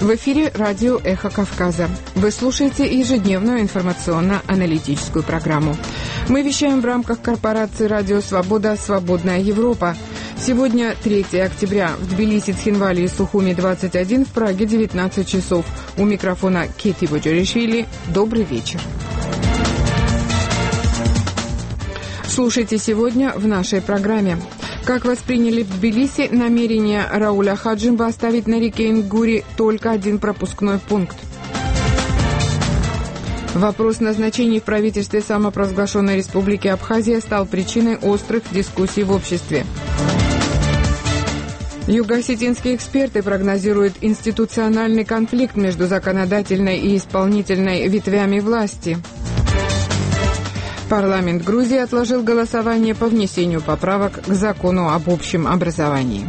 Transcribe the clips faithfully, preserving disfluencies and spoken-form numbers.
В эфире радио «Эхо Кавказа». Вы слушаете ежедневную информационно-аналитическую программу. Мы вещаем в рамках корпорации «Радио Свобода. Свободная Европа». Сегодня третьего октября. В Тбилиси, Цхинвале и Сухуми двадцать один, в Праге девятнадцать часов. У микрофона Кити Боджоришвили. Добрый вечер. Слушайте сегодня в нашей программе. Как восприняли в Тбилиси намерение Рауля Хаджимба оставить на реке Ингури только один пропускной пункт? Вопрос назначений в правительстве самопровозглашенной Республики Абхазия стал причиной острых дискуссий в обществе. Юго-осетинские эксперты прогнозируют институциональный конфликт между законодательной и исполнительной ветвями власти. Парламент Грузии отложил голосование по внесению поправок к закону об общем образовании.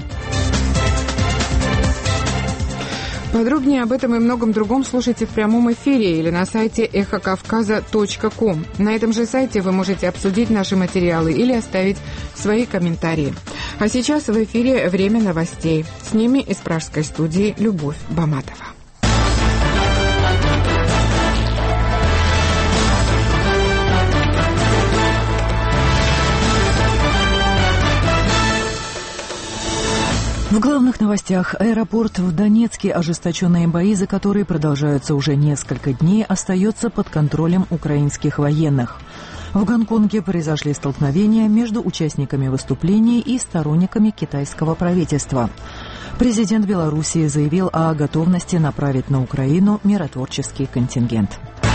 Подробнее об этом и многом другом слушайте в прямом эфире или на сайте эхо кавказа точка ком. На этом же сайте вы можете обсудить наши материалы или оставить свои комментарии. А сейчас в эфире «Время новостей». С ними из пражской студии Любовь Баматова. В главных новостях: аэропорт в Донецке, ожесточенные бои, за которые продолжаются уже несколько дней, остается под контролем украинских военных. В Гонконге произошли столкновения между участниками выступлений и сторонниками китайского правительства. Президент Белоруссии заявил о готовности направить на Украину миротворческий контингент.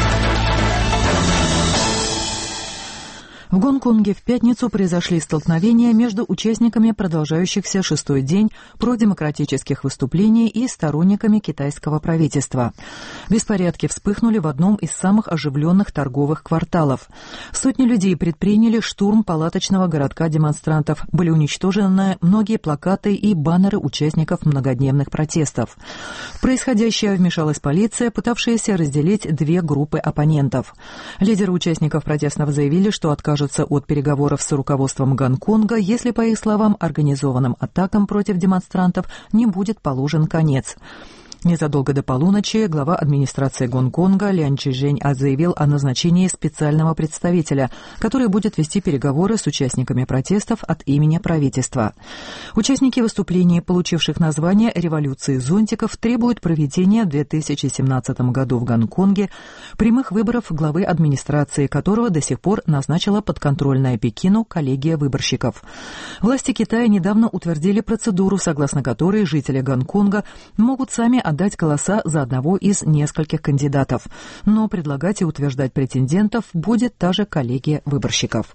В Гонконге в пятницу произошли столкновения между участниками продолжающихся шестой день продемократических выступлений и сторонниками китайского правительства. Беспорядки вспыхнули в одном из самых оживленных торговых кварталов. Сотни людей предприняли штурм палаточного городка демонстрантов. Были уничтожены многие плакаты и баннеры участников многодневных протестов. В происходящее вмешалась полиция, пытавшаяся разделить две группы оппонентов. Лидеры участников протестов заявили, что откажутся от переговоров с руководством Гонконга, если, по их словам, организованным атакам против демонстрантов не будет положен конец. Незадолго до полуночи глава администрации Гонконга Лян Чжэнь заявил о назначении специального представителя, который будет вести переговоры с участниками протестов от имени правительства. Участники выступлений, получивших название «Революции зонтиков», требуют проведения в две тысячи семнадцатом году в Гонконге прямых выборов главы администрации, которого до сих пор назначила подконтрольная Пекину коллегия выборщиков. Власти Китая недавно утвердили процедуру, согласно которой жители Гонконга могут сами отдать голоса за одного из нескольких кандидатов. Но предлагать и утверждать претендентов будет та же коллегия выборщиков.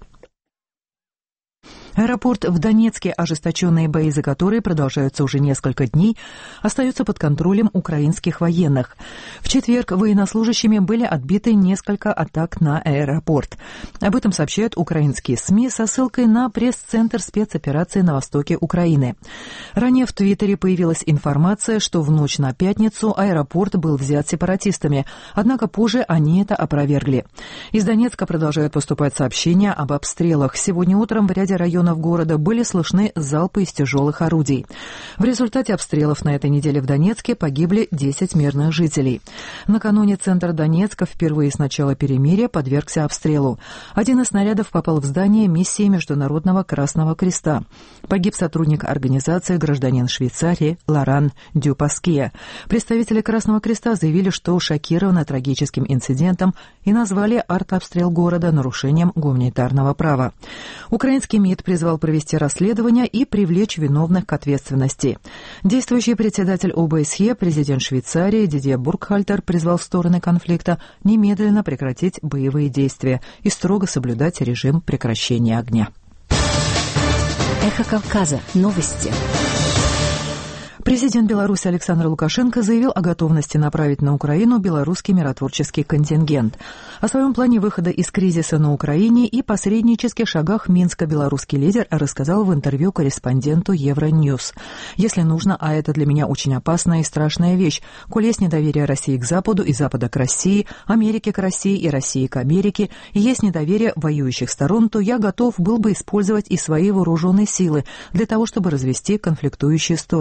Аэропорт в Донецке, ожесточенные бои за которые продолжаются уже несколько дней, остаются под контролем украинских военных. В четверг военнослужащими были отбиты несколько атак на аэропорт. Об этом сообщают украинские СМИ со ссылкой на пресс-центр спецоперации на востоке Украины. Ранее в Твиттере появилась информация, что в ночь на пятницу аэропорт был взят сепаратистами, однако позже они это опровергли. Из Донецка продолжают поступать сообщения об обстрелах. Сегодня утром в ряде районов города были слышны залпы из тяжелых орудий. В результате обстрелов на этой неделе в Донецке погибли десять мирных жителей. Накануне центр Донецка впервые с начала перемирия подвергся обстрелу. Один из снарядов попал в здание миссии Международного Красного Креста. Погиб сотрудник организации, гражданин Швейцарии Лоран Дюпаския. Представители Красного Креста заявили, что шокированы трагическим инцидентом и назвали артобстрел города нарушением гуманитарного права. Украинский МИД призвал провести расследование и привлечь виновных к ответственности. Действующий председатель ОБСЕ, президент Швейцарии Дидье Буркхальтер призвал стороны конфликта немедленно прекратить боевые действия и строго соблюдать режим прекращения огня. Эхо Кавказа. Новости. Президент Беларуси Александр Лукашенко заявил о готовности направить на Украину белорусский миротворческий контингент. О своем плане выхода из кризиса на Украине и посреднических шагах Минска белорусский лидер рассказал в интервью корреспонденту Евроньюз. «Если нужно, а это для меня очень опасная и страшная вещь, коль есть недоверие России к Западу и Запада к России, Америки к России и России к Америке, и есть недоверие воюющих сторон, то я готов был бы использовать и свои вооруженные силы для того, чтобы развести конфликтующие стороны», сказал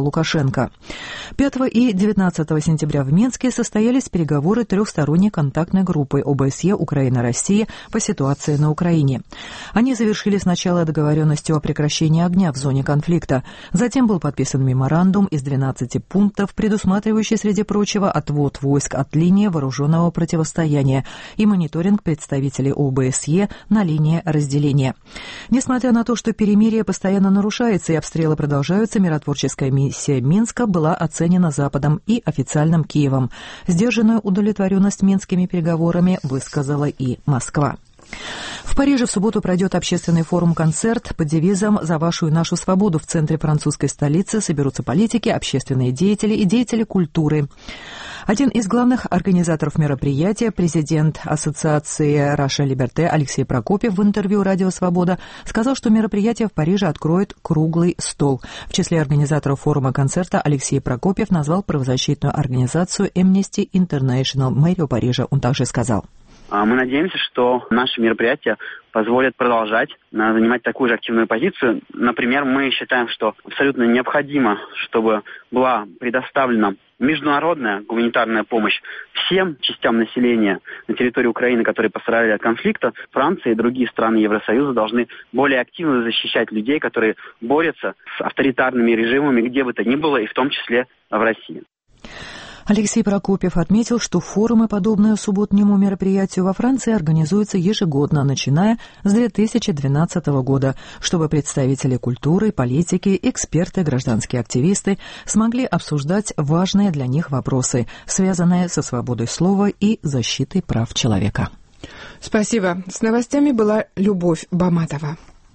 сказал Лукашенко. пятого и девятнадцатого сентября в Минске состоялись переговоры трехсторонней контактной группы ОБСЕ Украина-Россия по ситуации на Украине. Они завершили сначала договоренностью о прекращении огня в зоне конфликта. Затем был подписан меморандум из двенадцати пунктов, предусматривающий, среди прочего, отвод войск от линии вооруженного противостояния и мониторинг представителей ОБСЕ на линии разделения. Несмотря на то, что перемирие постоянно нарушается и обстрелы продолжаются, миротворческая миссия Минска была оценена Западом и официальным Киевом. Сдержанную удовлетворенность минскими переговорами высказала и Москва. В Париже в субботу пройдет общественный форум-концерт под девизом «За вашу и нашу свободу». В центре французской столицы соберутся политики, общественные деятели и деятели культуры. Один из главных организаторов мероприятия, президент Ассоциации «Раша Либерте» Алексей Прокопьев в интервью «Радио Свобода» сказал, что мероприятие в Париже откроет круглый стол. В числе организаторов форума-концерта Алексей Прокопьев назвал правозащитную организацию Amnesty International, мэрию Парижа. Он также сказал: мы надеемся, что наши мероприятия позволят продолжать занимать такую же активную позицию. Например, мы считаем, что абсолютно необходимо, чтобы была предоставлена международная гуманитарная помощь всем частям населения на территории Украины, которые пострадали от конфликта. Франция и другие страны Евросоюза должны более активно защищать людей, которые борются с авторитарными режимами, где бы то ни было, и в том числе в России. Алексей Прокопьев отметил, что форумы, подобные субботнему мероприятию во Франции, организуются ежегодно, начиная с две тысячи двенадцатого года, чтобы представители культуры, политики, эксперты, гражданские активисты смогли обсуждать важные для них вопросы, связанные со свободой слова и защитой прав человека. Спасибо. С новостями была Любовь Баматова.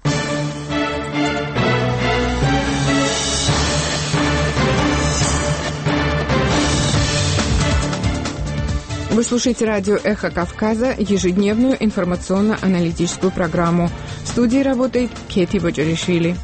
Вы слушаете радио «Эхо Кавказа», ежедневную информационно-аналитическую программу. В студии работает Кети Боджаришвили.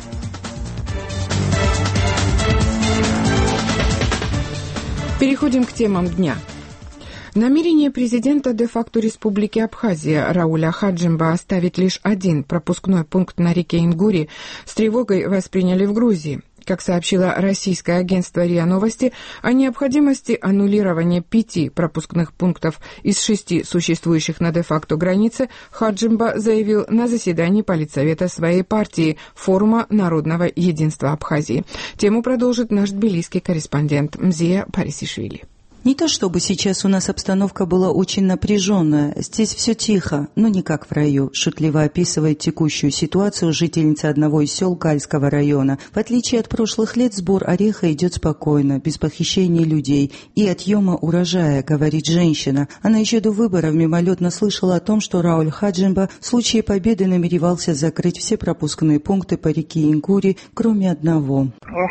Переходим к темам дня. Намерение президента де-факто Республики Абхазия Рауля Хаджимба оставить лишь один пропускной пункт на реке Ингури с тревогой восприняли в Грузии. Как сообщило российское агентство РИА Новости, о необходимости аннулирования пяти пропускных пунктов из шести существующих на де-факто границе Хаджимба заявил на заседании политсовета своей партии Форума народного единства Абхазии. Тему продолжит наш тбилисский корреспондент Мзия Парисишвили. Не то чтобы сейчас у нас обстановка была очень напряженная, здесь все тихо, но не как в раю, шутливо описывает текущую ситуацию жительница одного из сел Кальского района. В отличие от прошлых лет, сбор ореха идет спокойно, без похищения людей и отъема урожая, говорит женщина. Она еще до выборов мимолетно слышала о том, что Рауль Хаджимба в случае победы намеревался закрыть все пропускные пункты по реке Ингури, кроме одного.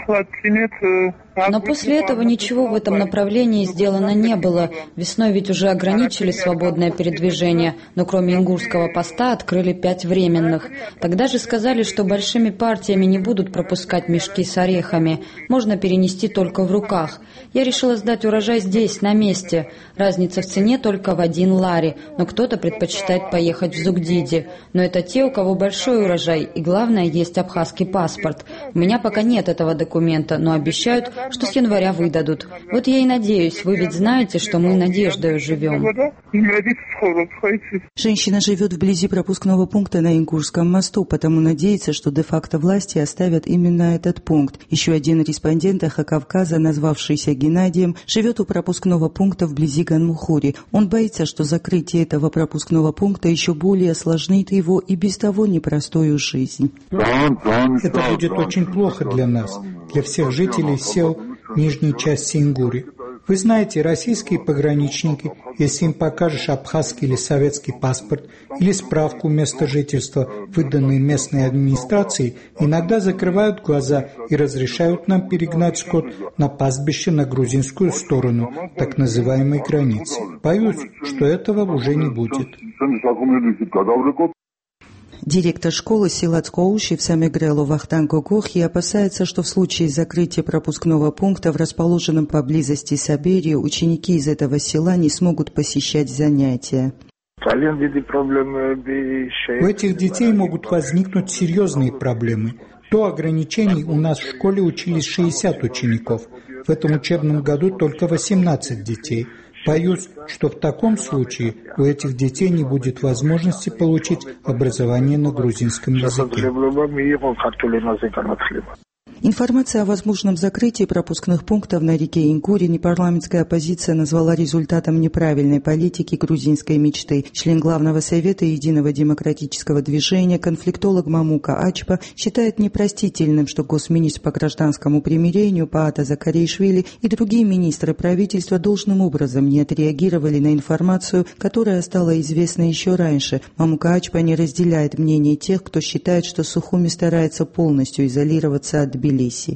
Но после этого ничего в этом направлении сделано не было. Весной ведь уже ограничили свободное передвижение, но кроме Ингурского поста открыли пять временных. Тогда же сказали, что большими партиями не будут пропускать мешки с орехами. Можно перенести только в руках. Я решила сдать урожай здесь, на месте. Разница в цене только в один лари, но кто-то предпочитает поехать в Зугдиди. Но это те, у кого большой урожай, и главное, есть абхазский паспорт. У меня пока нет этого документа, но обещают, что с января выдадут. Вот я и надеюсь, вы ведь знаете, что мы надеждой живем. Женщина живет вблизи пропускного пункта на Ингурском мосту, потому надеется, что де-факто власти оставят именно этот пункт. Еще один респондент «Эхо Кавказа», назвавшийся Геннадием, живет у пропускного пункта вблизи Ганмухури. Он боится, что закрытие этого пропускного пункта еще более осложнит его и без того непростую жизнь. Это будет очень плохо для нас, для всех жителей сел нижней части Ингури. Вы знаете, российские пограничники, если им покажешь абхазский или советский паспорт или справку места жительства, выданные местной администрацией, иногда закрывают глаза и разрешают нам перегнать скот на пастбище на грузинскую сторону, так называемой границы. Боюсь, что этого уже не будет. Директор школы Силацкоуши в Самегрелу Вахтанг Гохи опасается, что в случае закрытия пропускного пункта в расположенном поблизости Саберии ученики из этого села не смогут посещать занятия. У этих детей могут возникнуть серьезные проблемы. До ограничений у нас в школе учились шестьдесят учеников. В этом учебном году только восемнадцать детей. Боюсь, что в таком случае у этих детей не будет возможности получить образование на грузинском языке. Информация о возможном закрытии пропускных пунктов на реке Ингуре непарламентская оппозиция назвала результатом неправильной политики грузинской мечты. Член Главного совета Единого демократического движения, конфликтолог Мамука Ачпа считает непростительным, что госминистр по гражданскому примирению Паата Закаришвили и другие министры правительства должным образом не отреагировали на информацию, которая стала известна еще раньше. Мамука Ачпа не разделяет мнение тех, кто считает, что Сухуми старается полностью изолироваться от Тбилиси.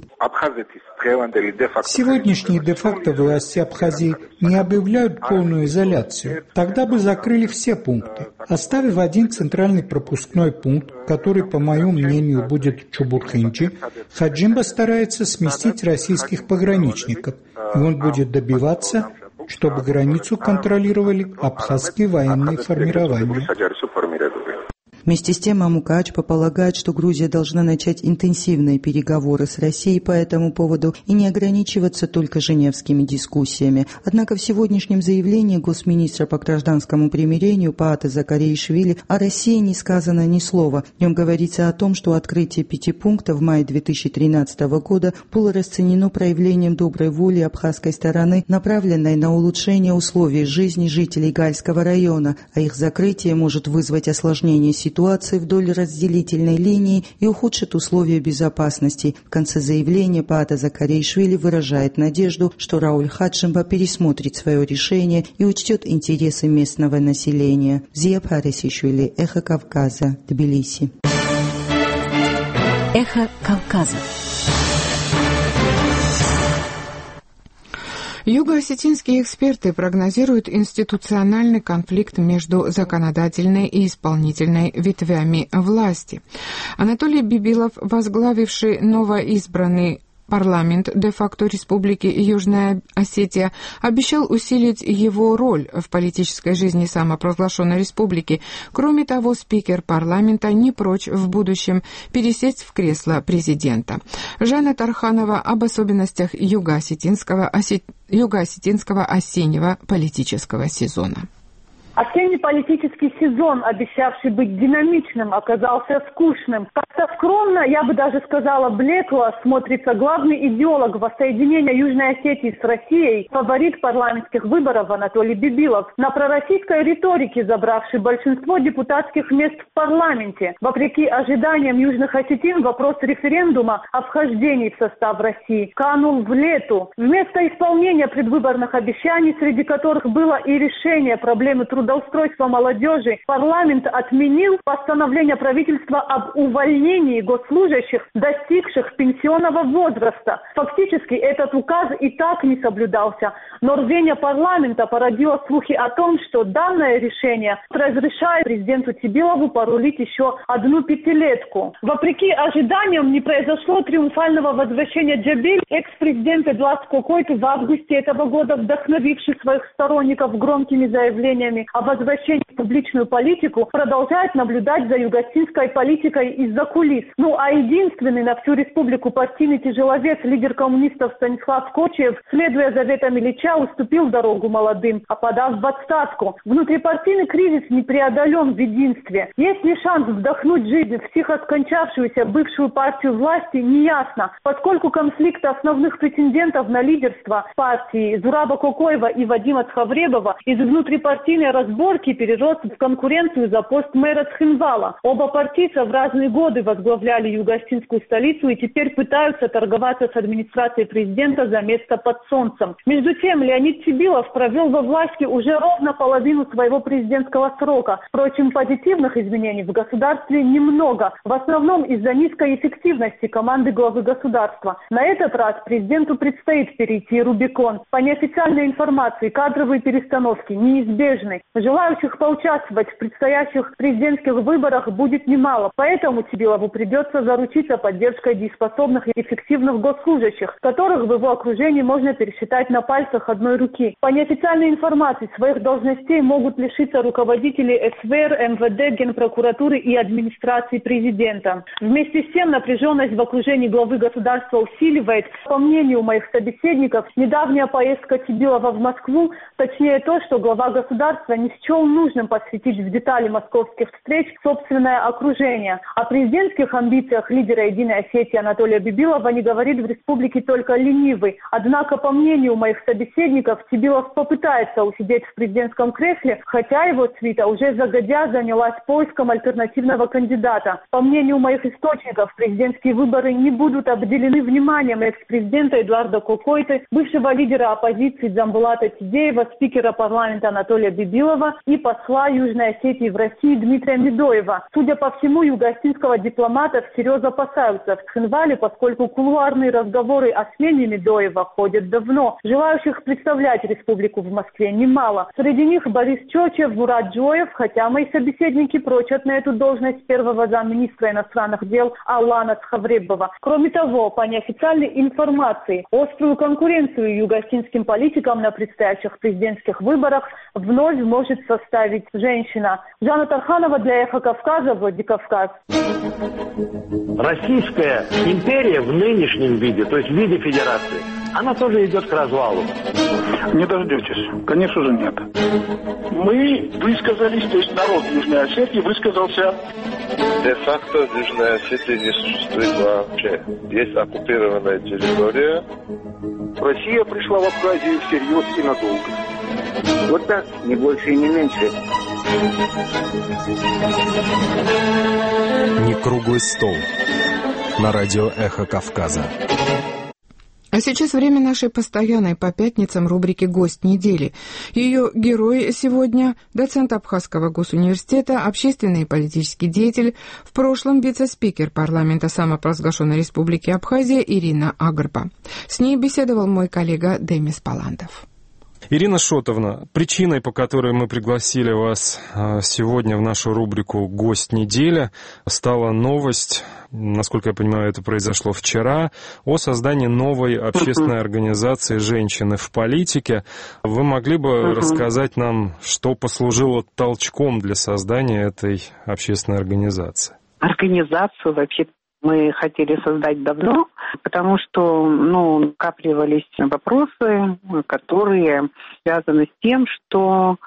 Сегодняшние де-факто власти Абхазии не объявляют полную изоляцию. Тогда бы закрыли все пункты, оставив один центральный пропускной пункт, который, по моему мнению, будет Чубурхинчи. Хаджимба старается сместить российских пограничников, и он будет добиваться, чтобы границу контролировали абхазские военные формирования. Вместе с тем Мамука Ачпа полагает, что Грузия должна начать интенсивные переговоры с Россией по этому поводу и не ограничиваться только женевскими дискуссиями. Однако в сегодняшнем заявлении госминистра по гражданскому примирению Паата Закаришвили о России не сказано ни слова. В нем говорится о том, что открытие пяти пунктов в мае две тысячи тринадцатого года было расценено проявлением доброй воли абхазской стороны, направленной на улучшение условий жизни жителей Гальского района, а их закрытие может вызвать осложнение ситуации ситуации вдоль разделительной линии и ухудшит условия безопасности. В конце заявления Паата Закаришвили выражает надежду, что Рауль Хаджимба пересмотрит свое решение и учтет интересы местного населения. Зия Парисишвили, Эхо Кавказа, Тбилиси. Эхо Кавказа. Юго-осетинские эксперты прогнозируют институциональный конфликт между законодательной и исполнительной ветвями власти. Анатолий Бибилов, возглавивший новоизбранный парламент де-факто Республики Южная Осетия, обещал усилить его роль в политической жизни самопровозглашенной республики. Кроме того, спикер парламента не прочь в будущем пересесть в кресло президента. Жанна Тарханова об особенностях юго-осетинского, осет... юго-осетинского осеннего политического сезона. Осенний политический сезон, обещавший быть динамичным, оказался скучным. Как-то скромно, я бы даже сказала, блекло смотрится главный идеолог воссоединения Южной Осетии с Россией, фаворит парламентских выборов Анатолий Бибилов, на пророссийской риторике, забравший большинство депутатских мест в парламенте. Вопреки ожиданиям южных осетин, вопрос референдума о вхождении в состав России канул в лету. Вместо исполнения предвыборных обещаний, среди которых было и решение проблемы труда, трудоустройства молодежи, парламент отменил постановление правительства об увольнении госслужащих, достигших пенсионного возраста. Фактически этот указ и так не соблюдался, но рвение парламента породило слухи о том, что данное решение разрешает президенту Тибилову порулить еще одну пятилетку. Вопреки ожиданиям не произошло триумфального возвращения Джабиль, экс-президент Эдуард Кокойту в августе этого года, вдохновивший своих сторонников громкими заявлениями о возвращении в публичную политику, продолжает наблюдать за юго-осетинской политикой из-за кулис. Ну а единственный на всю республику партийный тяжеловес, лидер коммунистов Станислав Кочиев, следуя заветам Ильича, уступил дорогу молодым, а подав в отставку. Внутрипартийный кризис не преодолен в единстве. Есть ли шанс вдохнуть жизнь в тихо скончавшуюся бывшую партию власти, неясно, поскольку конфликт основных претендентов на лидерство партии Зураба Кокоева и Вадима Цхавребова из внутрипартийной разборки перерос в конкуренцию за пост мэра Цхинвала. Оба партийца в разные годы возглавляли юго-осетинскую столицу и теперь пытаются торговаться с администрацией президента за место под солнцем. Между тем, Леонид Тибилов провел во власти уже ровно половину своего президентского срока. Впрочем, позитивных изменений в государстве немного, в основном из-за низкой эффективности команды главы государства. На этот раз президенту предстоит перейти Рубикон. По неофициальной информации, кадровые перестановки неизбежны. Желающих поучаствовать в предстоящих президентских выборах будет немало, поэтому Цибилову придется заручиться поддержкой дееспособных и эффективных госслужащих, которых в его окружении можно пересчитать на пальцах одной руки. По неофициальной информации, своих должностей могут лишиться руководители эс вэ эр, эм вэ дэ, Генпрокуратуры и администрации президента. Вместе с тем напряженность в окружении главы государства усиливает. По мнению моих собеседников, недавняя поездка Цибилова в Москву, точнее то, что глава государства не счел нужным посвятить в детали московских встреч собственное окружение. О президентских амбициях лидера Единой Осетии Анатолия Бибилова не говорит в республике только ленивый. Однако, по мнению моих собеседников, Цибилов попытается усидеть в президентском кресле, хотя его свита уже загодя занялась поиском альтернативного кандидата. По мнению моих источников, президентские выборы не будут обделены вниманием экс-президента Эдуарда Кокойты, бывшего лидера оппозиции Дзамбулата Тидеева, спикера парламента Анатолия Бибилова и посла Южной Осетии в России Дмитрия Медоева. Судя по всему, юго-осетинского дипломата всерьез опасаются в Цхинвале, поскольку кулуарные разговоры о смене Медоева ходят давно. Желающих представлять республику в Москве немало. Среди них Борис Чочев, Мурат Джоев, хотя мои собеседники прочат на эту должность первого замминистра иностранных дел Аллана Цхавребова. Кроме того, по неофициальной информации, острую конкуренцию юго-осетинским политикам на предстоящих президентских выборах вновь может составить женщина. Жанна Тарханова для «Эхо Кавказа», Владикавказ. Российская империя в нынешнем виде, то есть в виде федерации, она тоже идет к развалу. Не дождетесь. Конечно же, нет. Мы высказались, то есть народ Южной Осетии высказался. Де-факто в Южной Осетии не существует вообще. Есть оккупированная территория. Россия пришла в Абхазию всерьез и надолго. Вот так, не больше и не меньше. Не круглый стол. На радио «Эхо Кавказа». А сейчас время нашей постоянной по пятницам рубрики «Гость недели». Ее герой сегодня – доцент Абхазского госуниверситета, общественный и политический деятель, в прошлом вице-спикер парламента самопровозглашенной республики Абхазия Ирина Агрба. С ней беседовал мой коллега Демис Паландов. Ирина Шотовна, причиной, по которой мы пригласили вас сегодня в нашу рубрику «Гость недели», стала новость, насколько я понимаю, это произошло вчера, о создании новой общественной организации «Женщины в политике». Вы могли бы uh-huh. рассказать нам, что послужило толчком для создания этой общественной организации? Организацию вообще мы хотели создать давно, потому что ну, накапливались вопросы, которые связаны с тем, что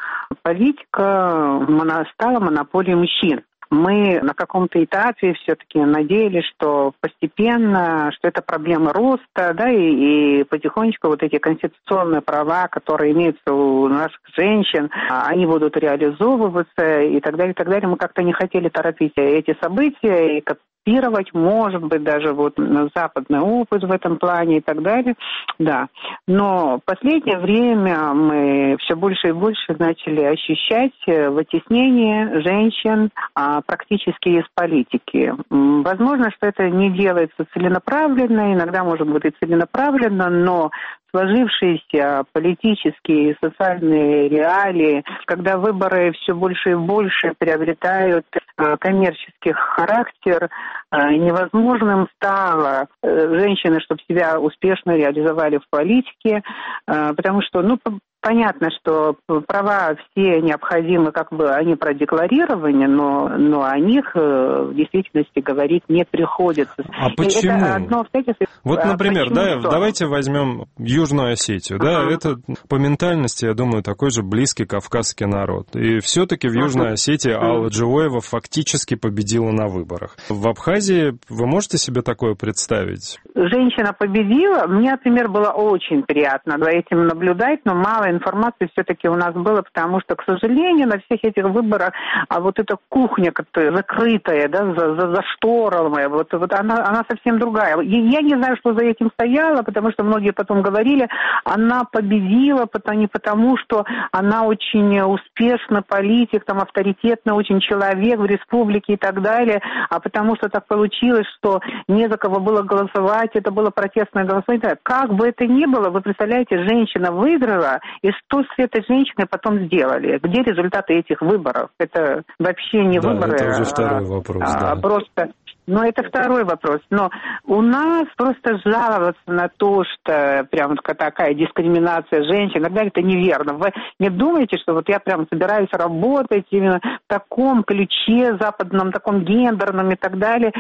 политика стала монополией мужчин. Мы на каком-то этапе все-таки надеялись, что постепенно, что это проблема роста, да, и, и потихонечку вот эти конституционные права, которые имеются у наших женщин, они будут реализовываться и так далее, и так далее. Мы как-то не хотели торопить эти события и копировать, может быть, даже вот западный опыт в этом плане и так далее, да. Но в последнее время мы все больше и больше начали ощущать вытеснение женщин практически из политики. Возможно, что это не делается целенаправленно, иногда, может быть, и целенаправленно, но сложившиеся политические и социальные реалии, когда выборы все больше и больше приобретают коммерческий характер, невозможным стало женщины, чтобы себя успешно реализовали в политике, потому что, ну, понятно, что права все необходимы, как бы они продекларированы, но, но о них в действительности говорить не приходится. А почему? Это одно обстоятельство. Вот, например, почему да, что? Давайте возьмем Южную Осетию. Да, uh-huh. это по ментальности, я думаю, такой же близкий кавказский народ. И все-таки в Южной uh-huh. Осетии uh-huh. Алла Дживоева фактически победила на выборах. В Абхазии вы можете себе такое представить? Женщина победила. Мне, например, было очень приятно за этим наблюдать, но мало информации все-таки у нас было, потому что, к сожалению, на всех этих выборах а вот эта кухня, которая закрытая, да, за, за, зашторованная, вот, вот она, она совсем другая. Я не знаю, что за этим стояло, потому что многие потом говорили, она победила не потому, что она очень успешный политик, там, авторитетный очень человек в республике и так далее, а потому что так получилось, что не за кого было голосовать, это было протестное голосование. Как бы это ни было, вы представляете, женщина выиграла, И что с этой женщиной потом сделали? Где результаты этих выборов? Это вообще не да, выборы, это уже второй вопрос, а, да. просто... Но это второй вопрос. Но у нас просто жаловаться на то, что прям такая дискриминация женщин, иногда это неверно. Вы не думаете, что вот я прям собираюсь работать именно в таком ключе, западном, таком гендерном и так далее.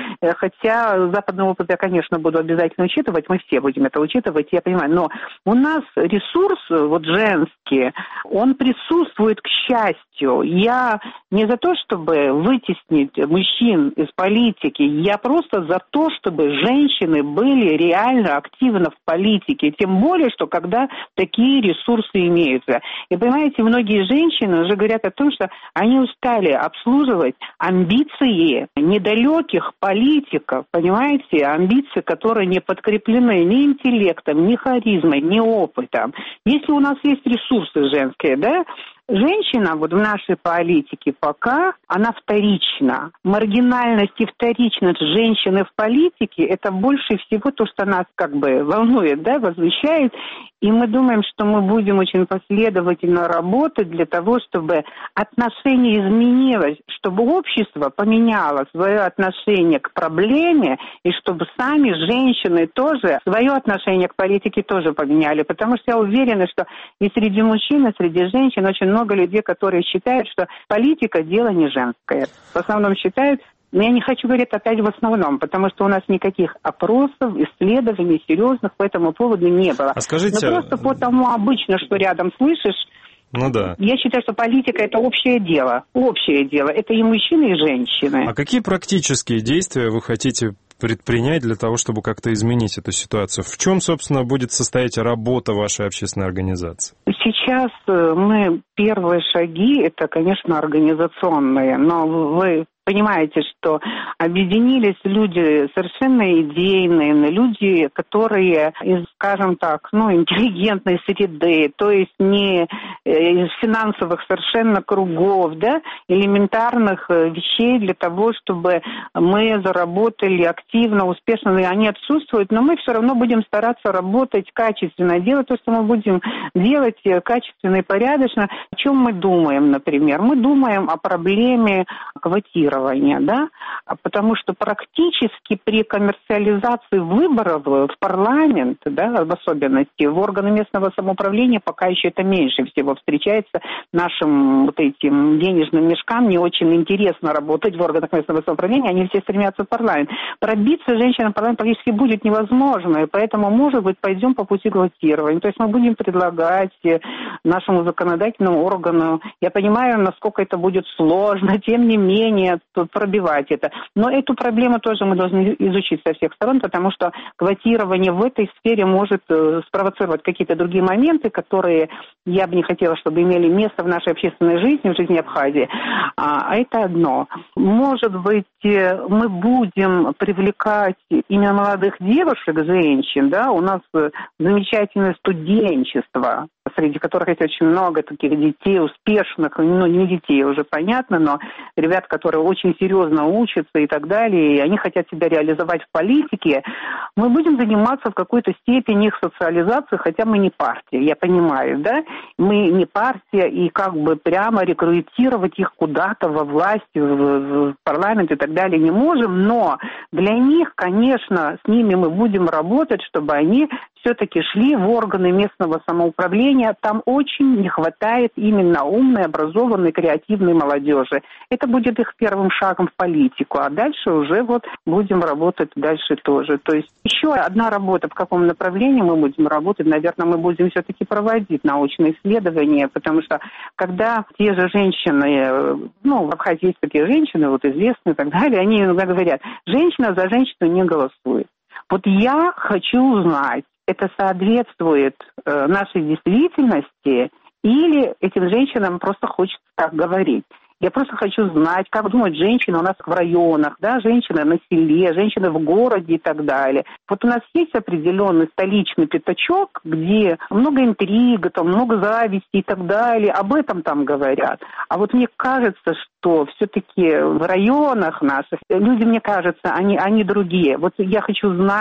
Хотя западный опыт я, конечно, буду обязательно учитывать. Мы все будем это учитывать, я понимаю. Но у нас ресурс вот женский, он присутствует, к счастью. Я не за то, чтобы вытеснить мужчин из политики, я просто за то, чтобы женщины были реально активны в политике, тем более, что когда такие ресурсы имеются. И понимаете, многие женщины уже говорят о том, что они устали обслуживать амбиции недалеких политиков, понимаете, амбиции, которые не подкреплены ни интеллектом, ни харизмой, ни опытом. Если у нас есть ресурсы женские, да, женщина вот в нашей политике пока, она вторична. Маргинальность и вторичность женщины в политике, это больше всего то, что нас как бы волнует, да, возмущает. И мы думаем, что мы будем очень последовательно работать для того, чтобы отношение изменилось, чтобы общество поменяло свое отношение к проблеме, и чтобы сами женщины тоже свое отношение к политике тоже поменяли. Потому что я уверена, что и среди мужчин, и среди женщин очень много людей, которые считают, что политика – дело не женское. В основном считают. Но я не хочу говорить опять в основном, потому что у нас никаких опросов, исследований серьезных по этому поводу не было. А скажите... Но просто по тому обычно, что рядом слышишь, ну да. Я считаю, что политика – это общее дело. Общее дело. Это и мужчины, и женщины. А какие практические действия вы хотите предпринять для того, чтобы как-то изменить эту ситуацию? В чем, собственно, будет состоять работа вашей общественной организации? Сейчас мы первые шаги – это, конечно, организационные, но вы понимаете, что объединились люди совершенно идейные, люди, которые из, скажем так, ну, интеллигентной среды, то есть не из финансовых совершенно кругов, да, элементарных вещей для того, чтобы мы заработали активно, успешно, и они отсутствуют, но мы все равно будем стараться работать качественно, делать то, что мы будем делать качественно и порядочно. О чем мы думаем, например? Мы думаем о проблеме квотирования. Да? Потому что практически при коммерциализации выборов в парламент, да, в особенности в органы местного самоуправления, пока еще это меньше всего встречается нашим вот этим денежным мешкам. Не очень интересно работать в органах местного самоуправления, они все стремятся в парламент. Пробиться женщинам в парламент практически будет невозможно, и поэтому, может быть, пойдем по пути квотирования. То есть мы будем предлагать нашему законодательному органу, я понимаю, насколько это будет сложно, тем не менее, пробивать это. Но эту проблему тоже мы должны изучить со всех сторон, потому что квотирование в этой сфере может спровоцировать какие-то другие моменты, которые я бы не хотела, чтобы имели место в нашей общественной жизни, в жизни Абхазии. А это одно. Может быть, мы будем привлекать именно молодых девушек, женщин, да, у нас замечательное студенчество, среди которых есть очень много таких детей успешных, ну, не детей уже понятно, но ребят, которые очень серьезно учатся и так далее, и они хотят себя реализовать в политике, мы будем заниматься в какой-то степени их социализацией, хотя мы не партия, я понимаю, да, мы не партия, и как бы прямо рекрутировать их куда-то во власть, в, в парламент и так далее не можем, но для них, конечно, с ними мы будем работать, чтобы они все-таки шли в органы местного самоуправления. Там очень не хватает именно умной, образованной, креативной молодежи. Это будет их первым шагом в политику, а дальше уже вот будем работать дальше тоже. То есть еще одна работа, в каком направлении мы будем работать, наверное, мы будем все-таки проводить научные исследования, потому что когда те же женщины, ну, в Абхазии есть такие женщины, вот известные и так далее, они иногда говорят, женщина за женщину не голосует. Вот я хочу узнать, это соответствует э, нашей действительности или этим женщинам просто хочется так говорить. Я просто хочу знать, как думают женщины у нас в районах, да, женщины на селе, женщины в городе и так далее. Вот у нас есть определенный столичный пятачок, где много интриг, там много зависти и так далее, об этом там говорят. А вот мне кажется, что все-таки в районах наших люди, мне кажется, они, они другие. Вот я хочу знать,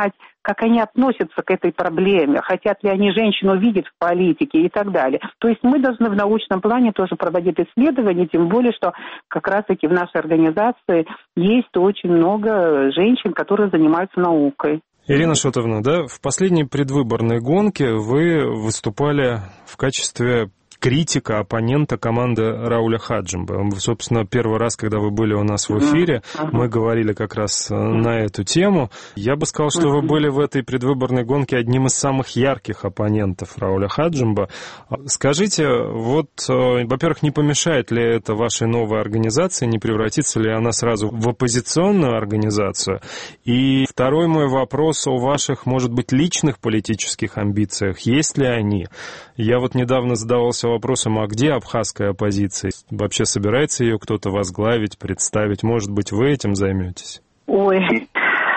как они относятся к этой проблеме, хотят ли они женщину видеть в политике и так далее. То есть мы должны в научном плане тоже проводить исследования, тем более, что как раз-таки в нашей организации есть очень много женщин, которые занимаются наукой. Ирина Шотовна, да, в последней предвыборной гонке вы выступали в качестве критика, оппонента команды Рауля Хаджимба. Собственно, первый раз, когда вы были у нас в эфире, uh-huh. мы говорили как раз на эту тему. Я бы сказал, что uh-huh. вы были в этой предвыборной гонке одним из самых ярких оппонентов Рауля Хаджимба. Скажите, вот, во-первых, не помешает ли это вашей новой организации, не превратится ли она сразу в оппозиционную организацию? И второй мой вопрос о ваших, может быть, личных политических амбициях. Есть ли они? Я вот недавно задавался вопросом, а где абхазская оппозиция? Вообще собирается ее кто-то возглавить, представить? Может быть, вы этим займетесь? Ой,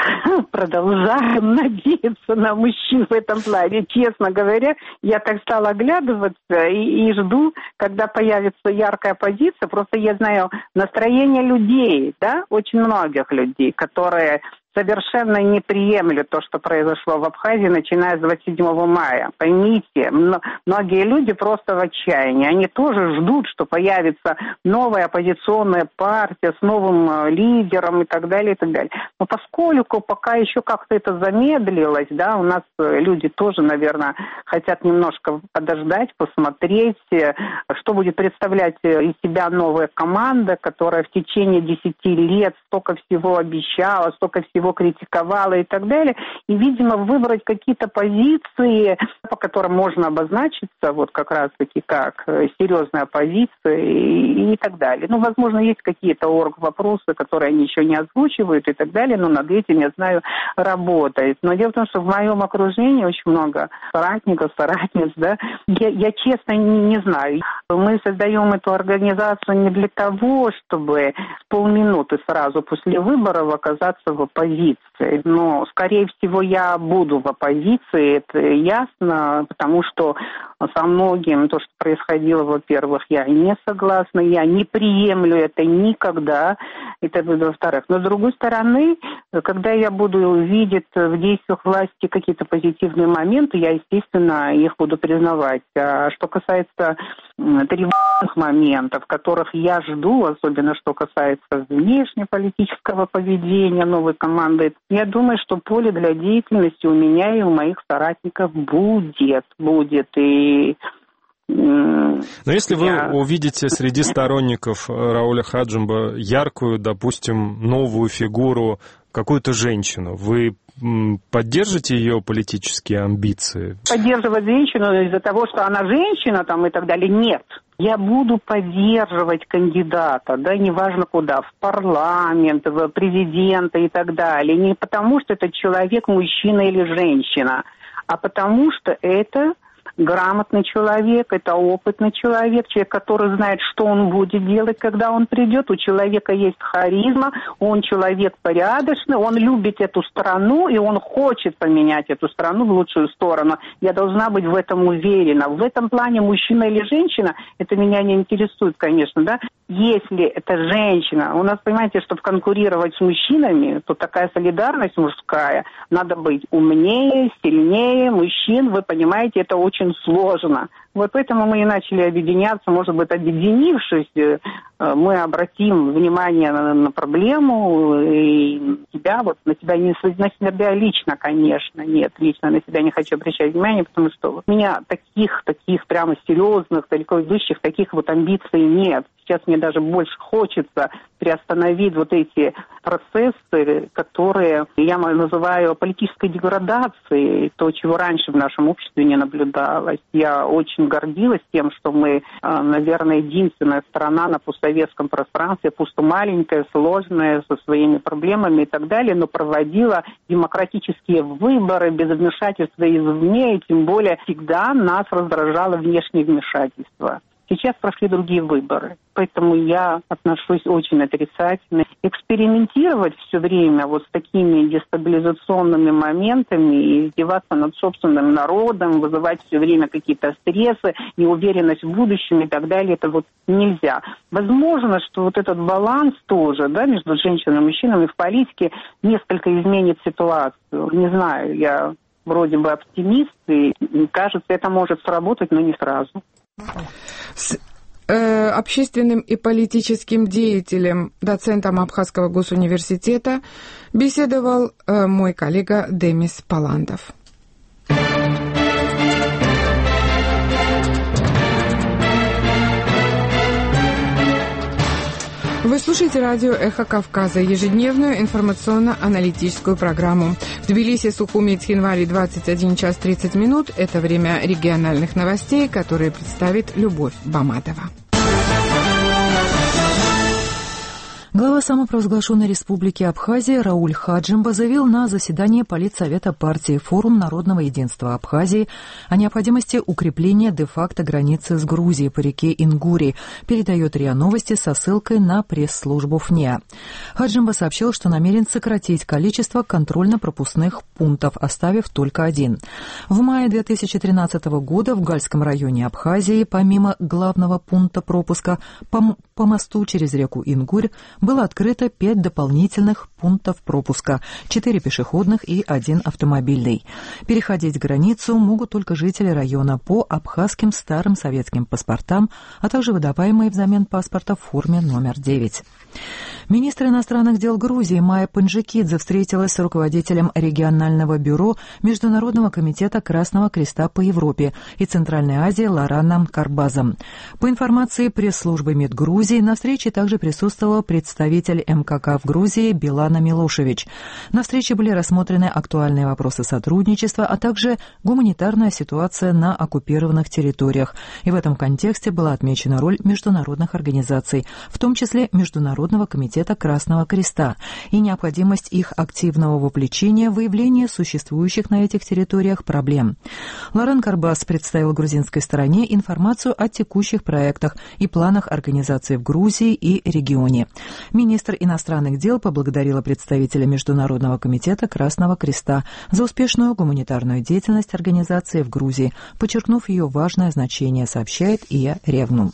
продолжаем надеяться на мужчин в этом плане. Честно говоря, я так стала оглядываться и, и жду, когда появится яркая оппозиция. Просто я знаю настроение людей, да, очень многих людей, которые совершенно не приемлю то, что произошло в Абхазии, начиная с двадцать седьмого мая. Поймите, многие люди просто в отчаянии. Они тоже ждут, что появится новая оппозиционная партия с новым лидером и так далее, и так далее. Но поскольку пока еще как-то это замедлилось, да, у нас люди тоже, наверное, хотят немножко подождать, посмотреть, что будет представлять из себя новая команда, которая в течение десяти лет столько всего обещала, столько всего критиковала и так далее, и, видимо, выбрать какие-то позиции, по которым можно обозначиться, вот как раз-таки как серьезная оппозиция и, и так далее. Ну, возможно, есть какие-то орг-вопросы, которые они еще не озвучивают и так далее, но над этим, я знаю, работает. Но дело в том, что в моем окружении очень много соратников, соратниц, да, я, я честно не, не знаю. Мы создаем эту организацию не для того, чтобы с полминуты сразу после выборов оказаться в оппозиции. Но, скорее всего, я буду в оппозиции, это ясно, потому что со многим то, что происходило, во-первых, я не согласна, я не приемлю это никогда, это во-вторых. Но, с другой стороны, когда я буду видеть в действиях власти какие-то позитивные моменты, я, естественно, их буду признавать. А что касается тревожных моментов, которых я жду, особенно что касается внешнеполитического поведения новой команды, я думаю, что поле для деятельности у меня и у моих соратников будет, будет. И но если я... вы увидите среди сторонников Рауля Хаджимба яркую, допустим, новую фигуру, какую-то женщину, вы поддержите ее политические амбиции? Поддерживать женщину из-за того, что она женщина там и так далее, нет. Я буду поддерживать кандидата, да, неважно куда, в парламент, в президента и так далее. Не потому, что это человек, мужчина или женщина, а потому, что это грамотный человек, это опытный человек, человек, который знает, что он будет делать, когда он придет. У человека есть харизма, он человек порядочный, он любит эту страну, и он хочет поменять эту страну в лучшую сторону. Я должна быть в этом уверена. В этом плане мужчина или женщина, это меня не интересует, конечно, да. Если это женщина, у нас, понимаете, чтобы конкурировать с мужчинами, то такая солидарность мужская, надо быть умнее, сильнее мужчин, вы понимаете, это очень сложно. Вот поэтому мы и начали объединяться, может быть, объединившись, мы обратим внимание на, на проблему, и тебя, вот на тебя, не, на себя лично, конечно, нет, лично на себя не хочу обращать внимание, потому что у меня таких, таких прямо серьезных, далеко идущих, таких вот амбиций нет. Сейчас мне даже больше хочется приостановить вот эти процессы, которые я называю политической деградацией, то, чего раньше в нашем обществе не наблюдалось. Я очень гордилась тем, что мы, наверное, единственная страна на постсоветском пространстве, пусть маленькая, сложная, со своими проблемами и так далее, но проводила демократические выборы без вмешательства извне, и тем более всегда нас раздражало внешнее вмешательство. Сейчас прошли другие выборы, поэтому я отношусь очень отрицательно. Экспериментировать все время вот с такими дестабилизационными моментами и издеваться над собственным народом, вызывать все время какие-то стрессы, неуверенность в будущем и так далее, это вот нельзя. Возможно, что вот этот баланс тоже, да, между женщинами и мужчинами в политике несколько изменит ситуацию. Не знаю, я вроде бы оптимист, и кажется, это может сработать, но не сразу. С э, общественным и политическим деятелем, доцентом Абхазского госуниверситета, беседовал э, мой коллега Демис Паландов. Вы слушаете радио «Эхо Кавказа», ежедневную информационно-аналитическую программу. В Тбилиси, Сухуми и Цхинвале двадцать один час тридцать минут. Это время региональных новостей, которые представит Любовь Баматова. Глава самопровозглашенной республики Абхазия Рауль Хаджимба заявил на заседании Политсовета партии «Форум народного единства Абхазии» о необходимости укрепления де-факто границы с Грузией по реке Ингури, передает РИА Новости со ссылкой на пресс-службу ФНИА. Хаджимба сообщил, что намерен сократить количество контрольно-пропускных пунктов, оставив только один. В мае две тысячи тринадцатого года в Гальском районе Абхазии, помимо главного пункта пропуска по, по мосту через реку Ингурь, было открыто пять дополнительных пунктов пропуска, четыре пешеходных и один автомобильный. Переходить границу могут только жители района по абхазским старым советским паспортам, а также выдаваемые взамен паспорта в форме номер девять. Министр иностранных дел Грузии Майя Панджикидзе встретилась с руководителем регионального бюро Международного комитета Красного Креста по Европе и Центральной Азии Лораном Карбазом. По информации пресс-службы МИД Грузии, на встрече также присутствовал представитель эм ка ка в Грузии Билана Милошевич. На встрече были рассмотрены актуальные вопросы сотрудничества, а также гуманитарная ситуация на оккупированных территориях. И в этом контексте была отмечена роль международных организаций, в том числе Международного комитета Красного Креста, и необходимость их активного вовлечения в выявление существующих на этих территориях проблем. Лоран Карбас представил грузинской стороне информацию о текущих проектах и планах организации в Грузии и регионе. Министр иностранных дел поблагодарила представителя Международного комитета Красного Креста за успешную гуманитарную деятельность организации в Грузии, подчеркнув ее важное значение, сообщает ИА Ревнум.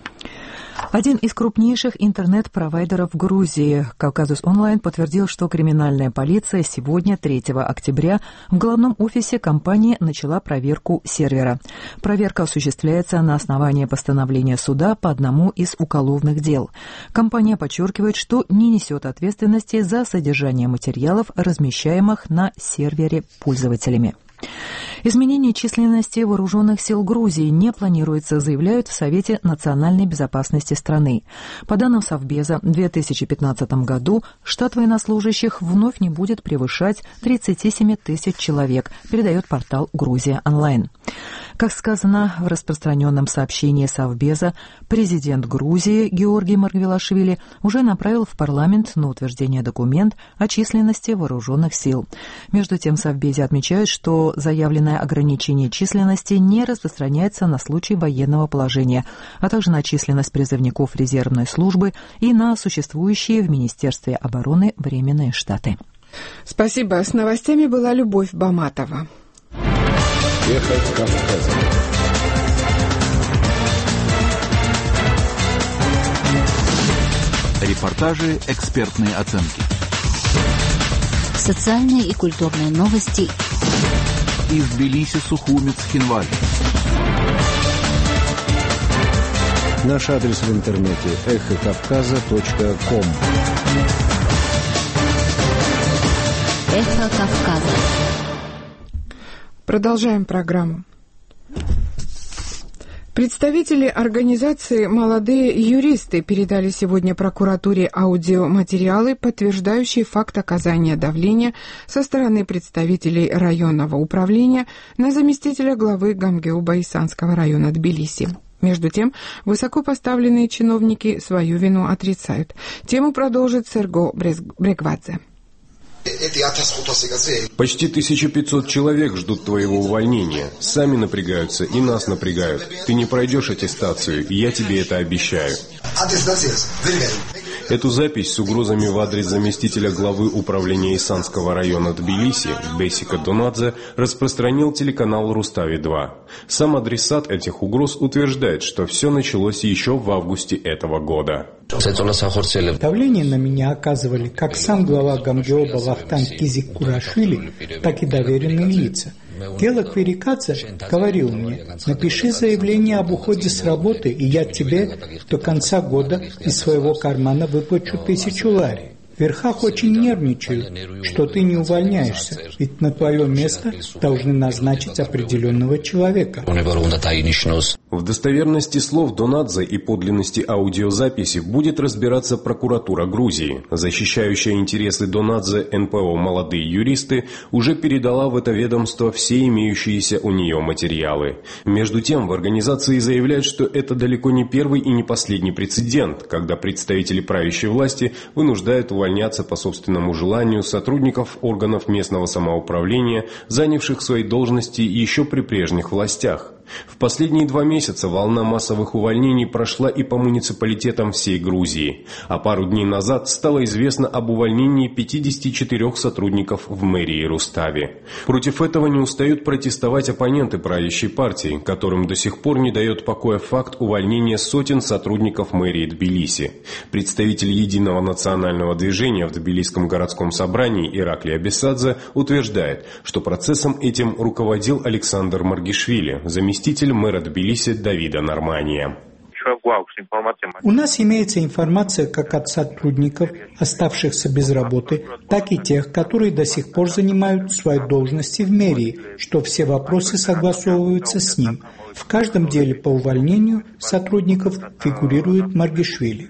Один из крупнейших интернет-провайдеров Грузии, Кавказус Онлайн, подтвердил, что криминальная полиция сегодня, третьего октября, в главном офисе компании начала проверку сервера. Проверка осуществляется на основании постановления суда по одному из уголовных дел. Компания подчеркивает, что не несет ответственности за содержание материалов, размещаемых на сервере пользователями. Изменение численности вооруженных сил Грузии не планируется, заявляют в Совете национальной безопасности страны. По данным Совбеза, в две тысячи пятнадцатом году штат военнослужащих вновь не будет превышать тридцать семь тысяч человек, передает портал «Грузия онлайн». Как сказано в распространенном сообщении Совбеза, президент Грузии Георгий Маргвелашвили уже направил в парламент на утверждение документ о численности вооруженных сил. Между тем, в Совбезе отмечают, что заявленное ограничение численности не распространяется на случай военного положения, а также на численность призывников резервной службы и на существующие в Министерстве обороны временные штаты. Спасибо. С новостями была Любовь Баматова. Эхо Кавказа. Репортажи, экспертные оценки. Социальные и культурные новости. Из Тбилиси, Сухуми, Цхинвале. Наш адрес в интернете эхо кавказа точка ком. Эхо Кавказа. Продолжаем программу. Представители организации «Молодые юристы» передали сегодня прокуратуре аудиоматериалы, подтверждающие факт оказания давления со стороны представителей районного управления на заместителя главы Гамгеуба Исанского района Тбилиси. Между тем, высокопоставленные чиновники свою вину отрицают. Тему продолжит Серго Бреквадзе. Почти тысяча пятьсот человек ждут твоего увольнения. Сами напрягаются и нас напрягают. Ты не пройдешь аттестацию, и я тебе это обещаю. Эту запись с угрозами в адрес заместителя главы управления Исанского района Тбилиси Бесика Донадзе распространил телеканал Рустави два. Сам адресат этих угроз утверждает, что все началось еще в августе этого года. Давление на меня оказывали как сам глава Гамгеоба Вахтанг Кизик-Курашвили, так и доверенные лица. Гела Кверикадзе говорил мне: напиши заявление об уходе с работы, и я тебе до конца года из своего кармана выплачу тысячу лари. В верхах очень нервничают, что ты не увольняешься, ведь на твое место должны назначить определенного человека. В достоверности слов Донадзе и подлинности аудиозаписи будет разбираться прокуратура Грузии. Защищающая интересы Донадзе эн пэ о «Молодые юристы» уже передала в это ведомство все имеющиеся у нее материалы. Между тем, в организации заявляют, что это далеко не первый и не последний прецедент, когда представители правящей власти вынуждают увольняться по собственному желанию сотрудников органов местного самоуправления, занявших свои должности еще при прежних властях. В последние два месяца волна массовых увольнений прошла и по муниципалитетам всей Грузии, а пару дней назад стало известно об увольнении пятидесяти четырёх сотрудников в мэрии Рустави. Против этого не устают протестовать оппоненты правящей партии, которым до сих пор не дает покоя факт увольнения сотен сотрудников мэрии Тбилиси. Представитель Единого национального движения в Тбилисском городском собрании Ираклий Абисадзе утверждает, что процессом этим руководил Александр Маргишвили, заместитель мэра Тбилиси Давида Нормания. У нас имеется информация как от сотрудников, оставшихся без работы, так и тех, которые до сих пор занимают свои должности в мэрии, что все вопросы согласовываются с ним. В каждом деле по увольнению сотрудников фигурирует Маргишвили.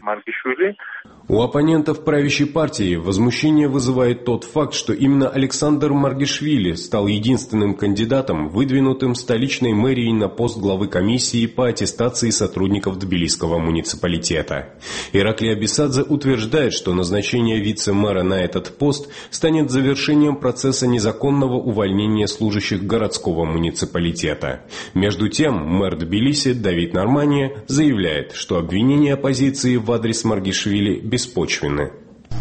У оппонентов правящей партии возмущение вызывает тот факт, что именно Александр Маргишвили стал единственным кандидатом, выдвинутым столичной мэрией на пост главы комиссии по аттестации сотрудников Тбилисского муниципалитета. Ираклий Абисадзе утверждает, что назначение вице-мэра на этот пост станет завершением процесса незаконного увольнения служащих городского муниципалитета. Между тем, мэр Тбилиси Давид Нормания заявляет, что обвинения оппозиции в адрес Маргишвили беспочвенны.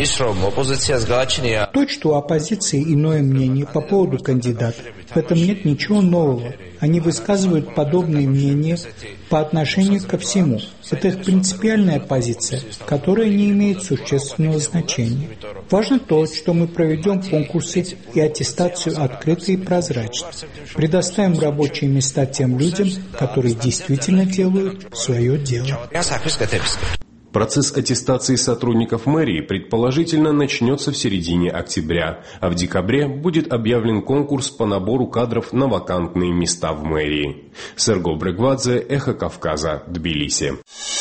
То, что у оппозиции иное мнение по поводу кандидата, в этом нет ничего нового. Они высказывают подобные мнения по отношению ко всему. Это их принципиальная позиция, которая не имеет существенного значения. Важно то, что мы проведем конкурсы и аттестацию открыто и прозрачно. Предоставим рабочие места тем людям, которые действительно делают свое дело. Процесс аттестации сотрудников мэрии предположительно начнется в середине октября, а в декабре будет объявлен конкурс по набору кадров на вакантные места в мэрии. Серго Брегвадзе, Эхо Кавказа, Тбилиси.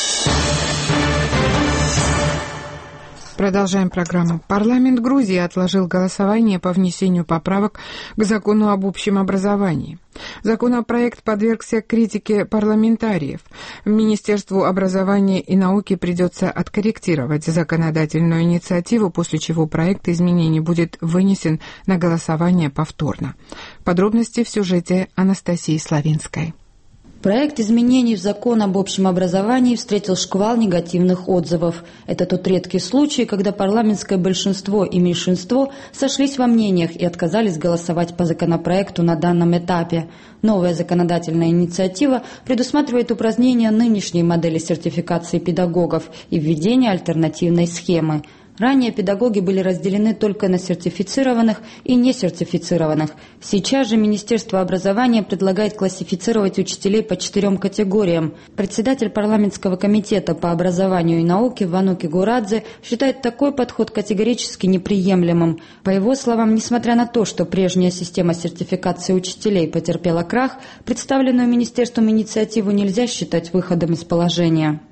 Продолжаем программу. Парламент Грузии отложил голосование по внесению поправок к закону об общем образовании. Законопроект подвергся критике парламентариев. Министерству образования и науки придется откорректировать законодательную инициативу, после чего проект изменений будет вынесен на голосование повторно. Подробности в сюжете Анастасии Славинской. Проект изменений в закон об общем образовании встретил шквал негативных отзывов. Это тот редкий случай, когда парламентское большинство и меньшинство сошлись во мнениях и отказались голосовать по законопроекту на данном этапе. Новая законодательная инициатива предусматривает упразднение нынешней модели сертификации педагогов и введение альтернативной схемы. Ранее педагоги были разделены только на сертифицированных и несертифицированных. Сейчас же Министерство образования предлагает классифицировать учителей по четырем категориям. Председатель парламентского комитета по образованию и науке Вануки Гурадзе считает такой подход категорически неприемлемым. По его словам, несмотря на то, что прежняя система сертификации учителей потерпела крах, представленную Министерством инициативу нельзя считать выходом из положения.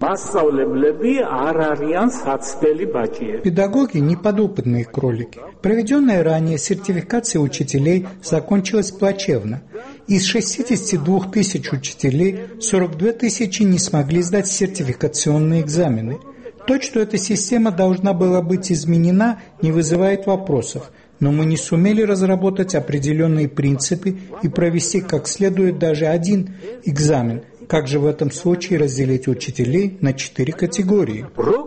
Педагоги – не подопытные кролики. Проведенная ранее сертификация учителей закончилась плачевно. Из шестидесяти двух тысяч учителей сорок две тысячи не смогли сдать сертификационные экзамены. То, что эта система должна была быть изменена, не вызывает вопросов. но мы не сумели разработать определенные принципы и провести как следует даже один экзамен. Как же в этом случае разделить учителей на четыре категории?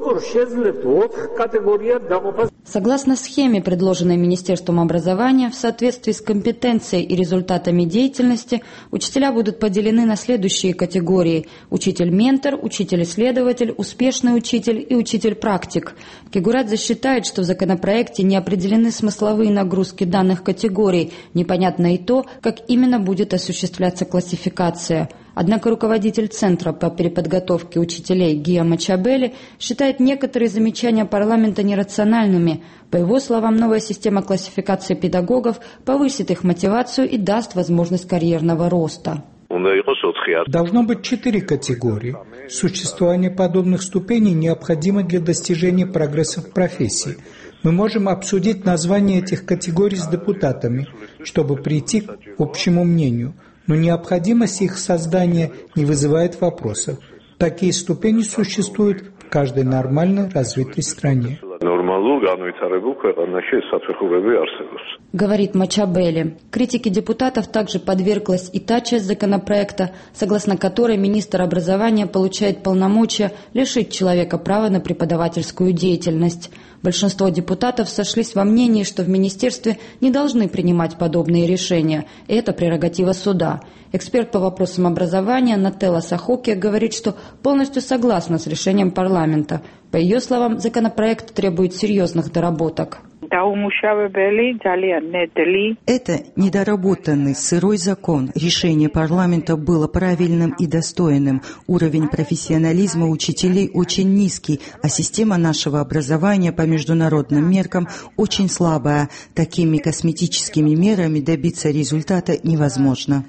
Согласно схеме, предложенной Министерством образования, в соответствии с компетенцией и результатами деятельности, учителя будут поделены на следующие категории: учитель-ментор, учитель-исследователь, успешный учитель и учитель-практик. Кегурадзе считает, что в законопроекте не определены смысловые нагрузки данных категорий, непонятно и то, как именно будет осуществляться классификация. Однако руководитель Центра по переподготовке учителей Гия Мачабели считает некоторые замечания парламента нерациональными. По его словам, новая система классификации педагогов повысит их мотивацию и даст возможность карьерного роста. Должно быть четыре категории. Существование подобных ступеней необходимо для достижения прогресса в профессии. Мы можем обсудить название этих категорий с депутатами, чтобы прийти к общему мнению. Но необходимость их создания не вызывает вопросов. Такие ступени существуют в каждой нормально развитой стране. Говорит Мачабели. Критике депутатов также подверглась и та часть законопроекта, согласно которой министр образования получает полномочия лишить человека права на преподавательскую деятельность. Большинство депутатов сошлись во мнении, что в министерстве не должны принимать подобные решения. Это прерогатива суда. Эксперт по вопросам образования Нателла Сахоке говорит, что полностью согласна с решением парламента. По ее словам, законопроект требует серьезных доработок. Это недоработанный, сырой закон. Решение парламента было правильным и достойным. Уровень профессионализма учителей очень низкий, а система нашего образования по международным меркам очень слабая. Такими косметическими мерами добиться результата невозможно.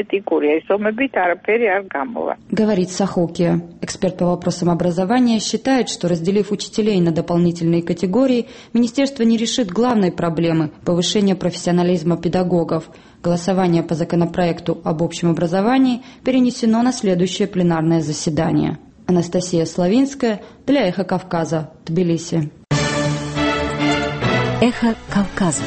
Говорит Сахоке. Эксперт по вопросам образования считает, что, разделив учителей на дополнительные категории, министерство не решит главной проблемы – повышения профессионализма педагогов. Голосование по законопроекту об общем образовании перенесено на следующее пленарное заседание. Анастасия Славинская для «Эхо Кавказа», Тбилиси. «Эхо Кавказа».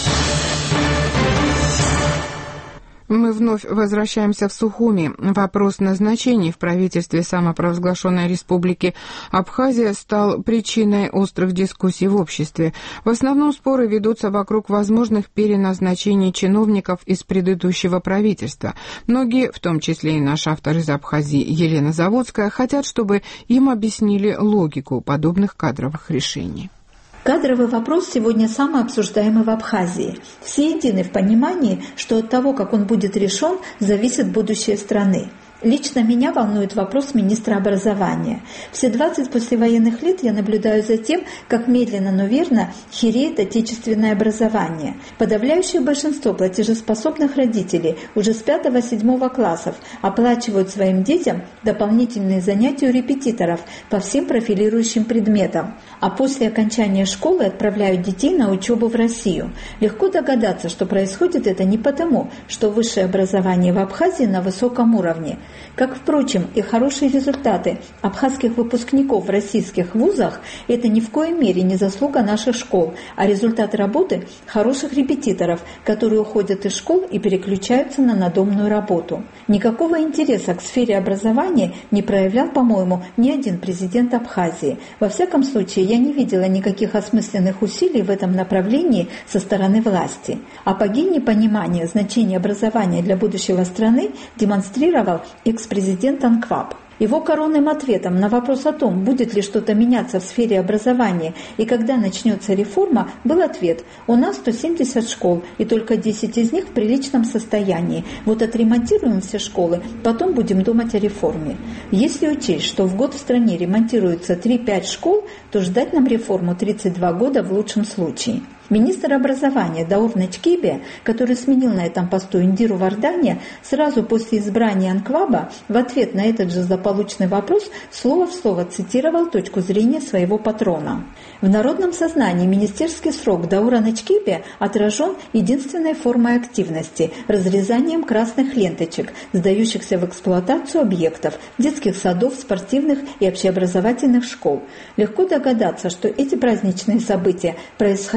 Мы вновь возвращаемся в Сухуми. Вопрос назначений в правительстве самопровозглашенной республики Абхазия стал причиной острых дискуссий в обществе. В основном споры ведутся вокруг возможных переназначений чиновников из предыдущего правительства. Многие, в том числе и наш автор из Абхазии Елена Заводская, хотят, чтобы им объяснили логику подобных кадровых решений. Кадровый вопрос сегодня самый обсуждаемый в Абхазии. Все едины в понимании, что от того, как он будет решен, зависит будущее страны. Лично меня волнует вопрос министра образования. Все двадцать послевоенных лет я наблюдаю за тем, как медленно, но верно хереет отечественное образование. Подавляющее большинство платежеспособных родителей уже с пятого-седьмого классов оплачивают своим детям дополнительные занятия у репетиторов по всем профилирующим предметам, а после окончания школы отправляют детей на учебу в Россию. Легко догадаться, что происходит это не потому, что высшее образование в Абхазии на высоком уровне. Как, впрочем, и хорошие результаты абхазских выпускников в российских вузах – это ни в коей мере не заслуга наших школ, а результат работы хороших репетиторов, которые уходят из школ и переключаются на надомную работу. Никакого интереса к сфере образования не проявлял, по-моему, ни один президент Абхазии. Во всяком случае, я не видела никаких осмысленных усилий в этом направлении со стороны власти. Апогей непонимания значения образования для будущего страны демонстрировал экс-президент Анкваб. Его коронным ответом на вопрос о том, будет ли что-то меняться в сфере образования и когда начнется реформа, был ответ: у нас сто семьдесят школ, и только десять из них в приличном состоянии. Вот отремонтируем все школы, потом будем думать о реформе. Если учесть, что в год в стране ремонтируется три-пять школ, то ждать нам реформу тридцать два года в лучшем случае. Министр образования Даур Нечкибе, который сменил на этом посту Индиру Вардания, сразу после избрания Анкваба в ответ на этот же злополучный вопрос слово в слово цитировал точку зрения своего патрона. В народном сознании министерский срок Даура Нечкибе отражен единственной формой активности – разрезанием красных ленточек, сдающихся в эксплуатацию объектов, детских садов, спортивных и общеобразовательных школ. Легко догадаться, что эти праздничные события происходили не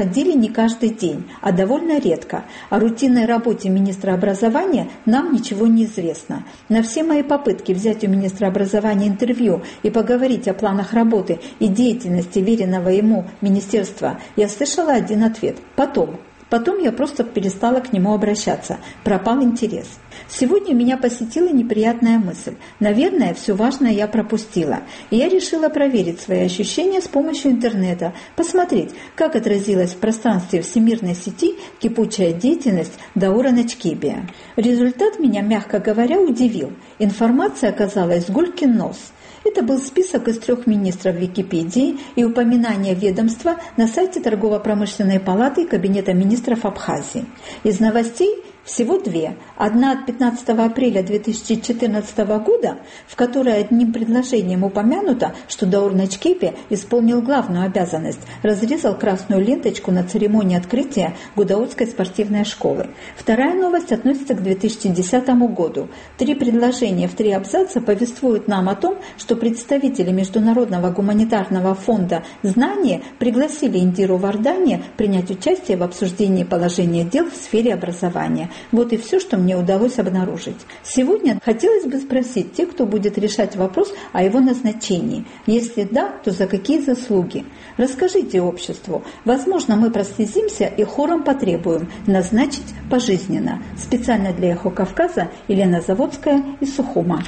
не каждый день, а довольно редко. О рутинной работе министра образования нам ничего не известно. На все мои попытки взять у министра образования интервью и поговорить о планах работы и деятельности веренного ему министерства, я слышала один ответ – потом. Потом я просто перестала к нему обращаться. Пропал интерес. Сегодня меня посетила неприятная мысль. Наверное, все важное я пропустила. И я решила проверить свои ощущения с помощью интернета, посмотреть, как отразилась в пространстве всемирной сети кипучая деятельность Даура Начкебия. Результат меня, мягко говоря, удивил. Информация оказалась гулькин нос. Это был список из трех министров Википедии и упоминания ведомства на сайте Торгово-промышленной палаты и Кабинета министров Абхазии. Из новостей всего две. Одна от пятнадцатого апреля две тысячи четырнадцатого года, в которой одним предложением упомянуто, что Даур Начкебе исполнил главную обязанность – разрезал красную ленточку на церемонии открытия Гудаутской спортивной школы. Вторая новость относится к две тысячи десятому году. Три предложения в три абзаца повествуют нам о том, что представители Международного гуманитарного фонда «Знание» пригласили Индиру Вардани принять участие в обсуждении положения дел в сфере образования. Вот и все, что мне удалось обнаружить. Сегодня хотелось бы спросить тех, кто будет решать вопрос о его назначении. Если да, то за какие заслуги? Расскажите обществу. Возможно, мы прослезимся и хором потребуем назначить пожизненно. Специально для «Эхо Кавказа» Елена Заводская из Сухума.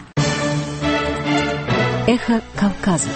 Эхо Кавказа.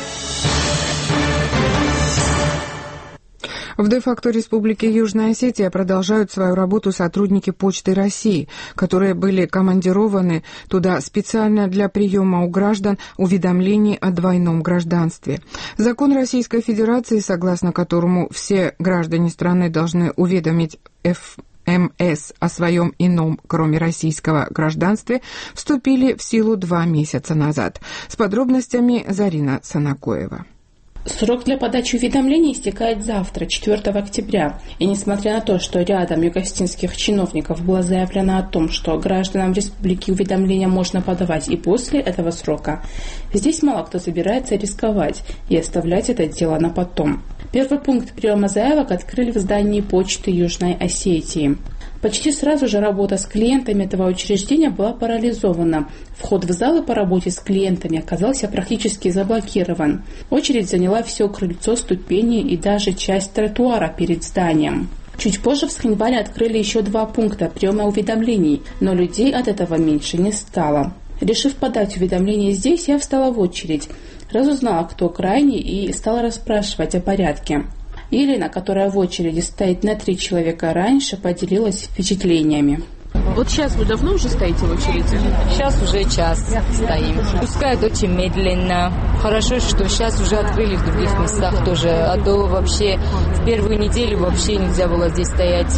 В де-факто Республике Южная Осетия продолжают свою работу сотрудники Почты России, которые были командированы туда специально для приема у граждан уведомлений о двойном гражданстве. Закон Российской Федерации, согласно которому все граждане страны должны уведомить эф эм эс о своем ином, кроме российского, гражданстве, вступили в силу два месяца назад. С подробностями Зарина Санакоева. Срок для подачи уведомлений истекает завтра, четвёртого октября. И несмотря на то, что рядом югостинских чиновников было заявлено о том, что гражданам республики уведомления можно подавать и после этого срока, здесь мало кто собирается рисковать и оставлять это дело на потом. Первый пункт приема заявок открыли в здании почты Южной Осетии. Почти сразу же работа с клиентами этого учреждения была парализована. Вход в залы по работе с клиентами оказался практически заблокирован. Очередь заняла все крыльцо, ступени и даже часть тротуара перед зданием. Чуть позже в Схинвале открыли еще два пункта приема уведомлений, но людей от этого меньше не стало. Решив подать уведомление здесь, я встала в очередь, разузнала, кто крайний, и стала расспрашивать о порядке. Елена, которая в очереди стоит на три человека раньше, поделилась впечатлениями. Вот сейчас вы давно уже стоите в очереди? Сейчас уже час стоим. Пускают очень медленно. Хорошо, что сейчас уже открыли в других местах тоже. А то вообще в первую неделю вообще нельзя было здесь стоять.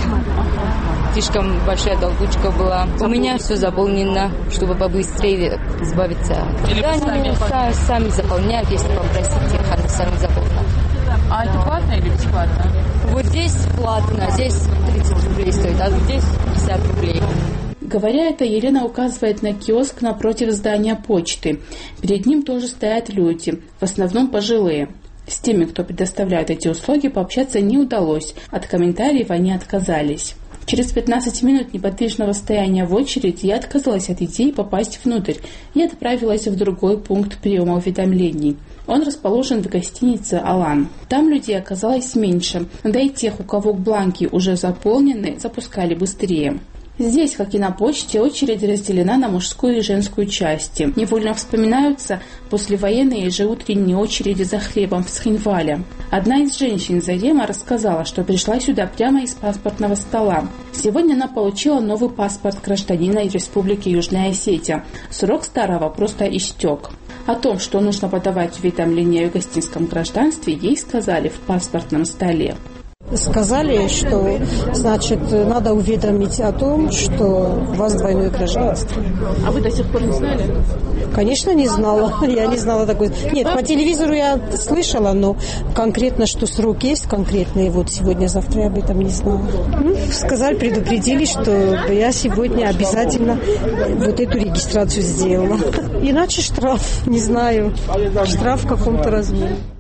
Слишком большая толкучка была. У меня все заполнено, чтобы побыстрее избавиться. Или да, сами, сами, сами заполняют, если попросите, их сами заполнят. А это платно или бесплатно? Вот здесь платно, здесь тридцать рублей стоит, а здесь пятьдесят рублей. Говоря это, Елена указывает на киоск напротив здания почты. Перед ним тоже стоят люди, в основном пожилые. С теми, кто предоставляет эти услуги, пообщаться не удалось. От комментариев они отказались. Через пятнадцать минут неподвижного стояния в очереди я отказалась от идеи попасть внутрь и отправилась в другой пункт приема уведомлений. Он расположен в гостинице «Алан». Там людей оказалось меньше, да и тех, у кого бланки уже заполнены, запускали быстрее. Здесь, как и на почте, очередь разделена на мужскую и женскую части. Невольно вспоминаются послевоенные ежеутренние очереди за хлебом в Схинвале. Одна из женщин Зарема рассказала, что пришла сюда прямо из паспортного стола. Сегодня она получила новый паспорт гражданина Республики Южная Осетия. Срок старого просто истек. О том, что нужно подавать уведомление о югостинском гражданстве, ей сказали в паспортном столе. Сказали, что, значит, надо уведомить о том, что у вас двойное гражданство. А вы до сих пор не знали? Конечно, не знала. Я не знала такой. Нет, по телевизору я слышала, но конкретно, что срок есть конкретный, вот сегодня-завтра я об этом не знала. Ну, сказали, предупредили, что я сегодня обязательно вот эту регистрацию сделала. Иначе штраф, не знаю, штраф в каком-то размере.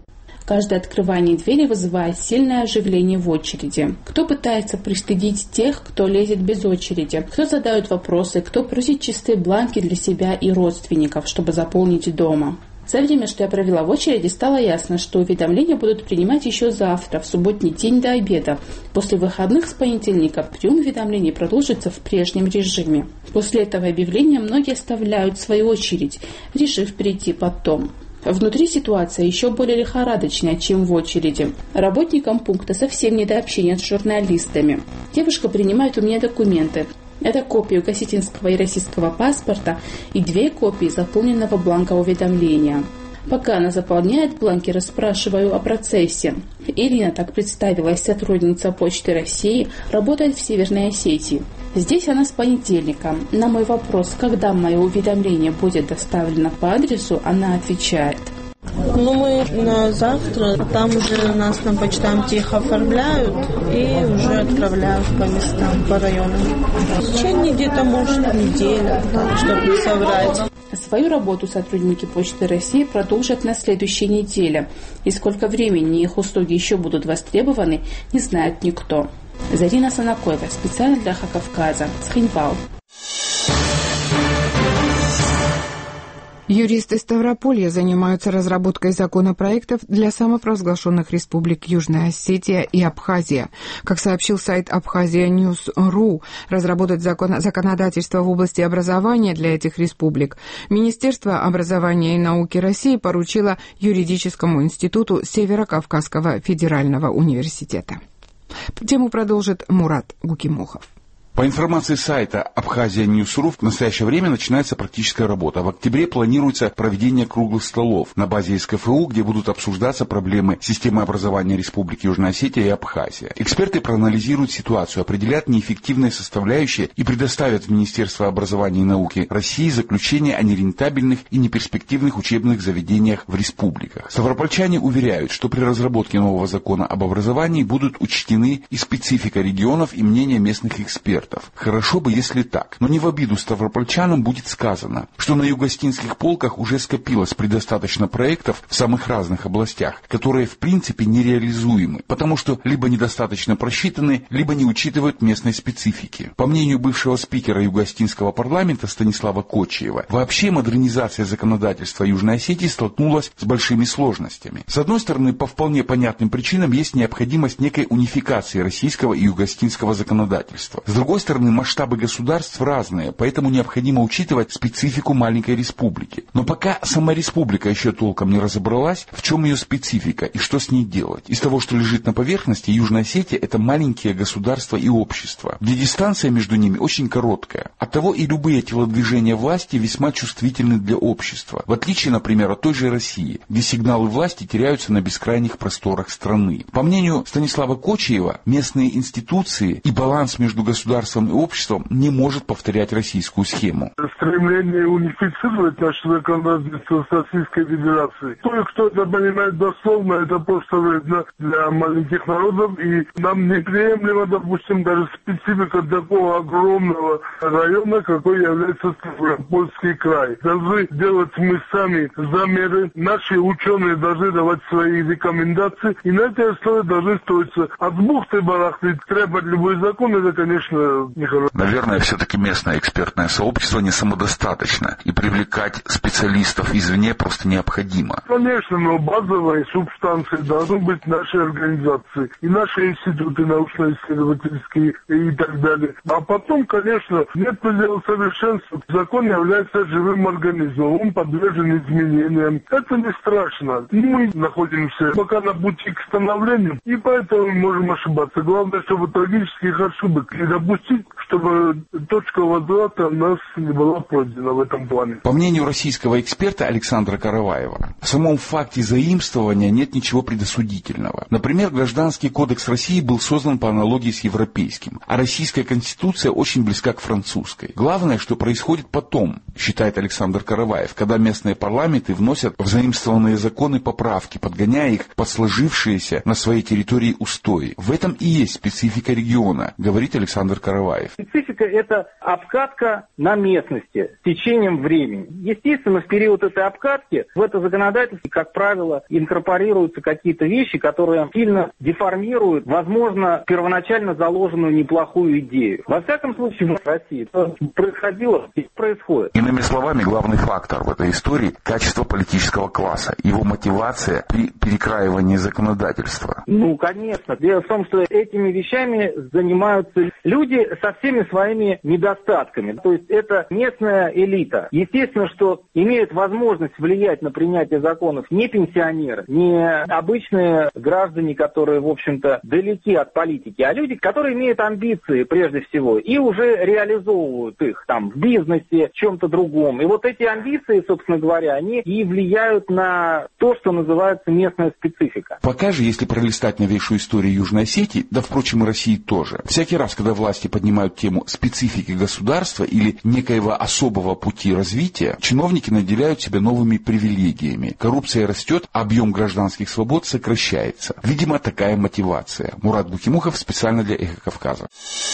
Каждое открывание двери вызывает сильное оживление в очереди. Кто пытается пристыдить тех, кто лезет без очереди, кто задает вопросы, кто просит чистые бланки для себя и родственников, чтобы заполнить дома. За время, что я провела в очереди, стало ясно, что уведомления будут принимать еще завтра, в субботний день до обеда. После выходных с понедельника прием уведомлений продолжится в прежнем режиме. После этого объявления многие оставляют свою очередь, решив перейти потом. Внутри ситуация еще более лихорадочная, чем в очереди. Работникам пункта совсем не до общения с журналистами. Девушка принимает у меня документы. Это копию осетинского и российского паспорта и две копии заполненного бланка уведомления. Пока она заполняет бланки, расспрашиваю о процессе. Ирина, так представилась, сотрудница Почты России, работает в Северной Осетии. Здесь она с понедельника. На мой вопрос, когда мое уведомление будет доставлено по адресу, она отвечает: Ну, мы на завтра, там уже нас на почтамте их оформляют и уже отправляют по местам, по районам. В течение где-то, может, недели, так, чтобы не соврать. Свою работу сотрудники Почты России продолжат на следующей неделе. И сколько времени их услуги еще будут востребованы, не знает никто. Зарина Санакоева, специально для Эхо Кавказа, Схинвал. Юристы Ставрополья занимаются разработкой законопроектов для самопровозглашенных республик Южная Осетия и Абхазия. Как сообщил сайт Абхазия Ньюс точка ру, разработать закон, законодательство в области образования для этих республик Министерство образования и науки России поручило Юридическому институту Северо-Кавказского федерального университета. Тему продолжит Мурат Гукимухов. По информации сайта Абхазия Ньюс точка ру, в настоящее время начинается практическая работа. В октябре планируется проведение круглых столов на базе эс ка эф у, где будут обсуждаться проблемы системы образования Республики Южная Осетия и Абхазия. Эксперты проанализируют ситуацию, определят неэффективные составляющие и предоставят в Министерство образования и науки России заключение о нерентабельных и неперспективных учебных заведениях в республиках. Ставропольчане уверяют, что при разработке нового закона об образовании будут учтены и специфика регионов, и мнения местных экспертов. Хорошо бы, если так. Но не в обиду ставропольчанам будет сказано, что на югостинских полках уже скопилось предостаточно проектов в самых разных областях, которые в принципе нереализуемы, потому что либо недостаточно просчитаны, либо не учитывают местной специфики. По мнению бывшего спикера югостинского парламента Станислава Кочиева, вообще модернизация законодательства Южной Осетии столкнулась с большими сложностями. С одной стороны, по вполне понятным причинам есть необходимость некой унификации российского и югостинского законодательства. С другой С другой стороны, масштабы государств разные, поэтому необходимо учитывать специфику маленькой республики. Но пока сама республика еще толком не разобралась, в чем ее специфика и что с ней делать. Из того, что лежит на поверхности, Южная Осетия – это маленькие государства и общества, где дистанция между ними очень короткая. Оттого и любые телодвижения власти весьма чувствительны для общества, в отличие, например, от той же России, где сигналы власти теряются на бескрайних просторах страны. По мнению Станислава Кочиева, местные институции и баланс между государством и обществом не может повторять российскую схему. Стремление унифицировать наше законодательство с Российской Федерацией. Кое-кто это понимает дословно, это просто вредно для маленьких народов, и нам неприемлемо, допустим, даже специфика такого огромного района, какой является Ставропольский край. Должны делать мы сами замеры, наши ученые должны давать свои рекомендации, и на этой основе должны строиться. От бухты-барахты требовать любой закон, это, конечно, нехорошо. Наверное, все-таки местное экспертное сообщество не самодостаточно, и привлекать специалистов извне просто необходимо. Конечно, но базовые субстанции должны быть наши организации, и наши институты научно-исследовательские и так далее. А потом, конечно, нет предела совершенства. Закон является живым организмом, он подвержен изменениям. Это не страшно. Мы находимся пока на пути к становлению, и поэтому мы можем ошибаться. Главное, чтобы трагических ошибок не допустить, чтобы точка возврата у нас не была пройдена в этом плане. По мнению российского эксперта Александра Караваева, в самом факте заимствования нет ничего предосудительного. Например, Гражданский кодекс России был создан по аналогии с европейским, а российская конституция очень близка к французской. Главное, что происходит потом, считает Александр Караваев, когда местные парламенты вносят в заимствованные законы поправки, подгоняя их под сложившиеся на своей территории устои. В этом и есть специфика региона, говорит Александр Караваев. Караваев. Специфика – это обкатка на местности с течением времени. Естественно, в период этой обкатки в это законодательство, как правило, инкорпорируются какие-то вещи, которые сильно деформируют, возможно, первоначально заложенную неплохую идею. Во всяком случае, в России это происходило и происходит. Иными словами, главный фактор в этой истории – качество политического класса, его мотивация при перекраивании законодательства. Ну, конечно. Дело в том, что этими вещами занимаются люди со всеми своими недостатками. То есть это местная элита. Естественно, что имеют возможность влиять на принятие законов не пенсионеры, не обычные граждане, которые, в общем-то, далеки от политики, а люди, которые имеют амбиции прежде всего и уже реализовывают их там в бизнесе, в чем-то другом. И вот эти амбиции, собственно говоря, они и влияют на то, что называется местная специфика. Пока же, если пролистать новейшую историю Южной Осетии, да, впрочем, и России тоже, всякий раз, когда власти поднимают тему специфики государства или некоего особого пути развития, чиновники наделяют себя новыми привилегиями. Коррупция растет, объем гражданских свобод сокращается. Видимо, такая мотивация. Мурат Бухимухов специально для «Эхо Кавказа».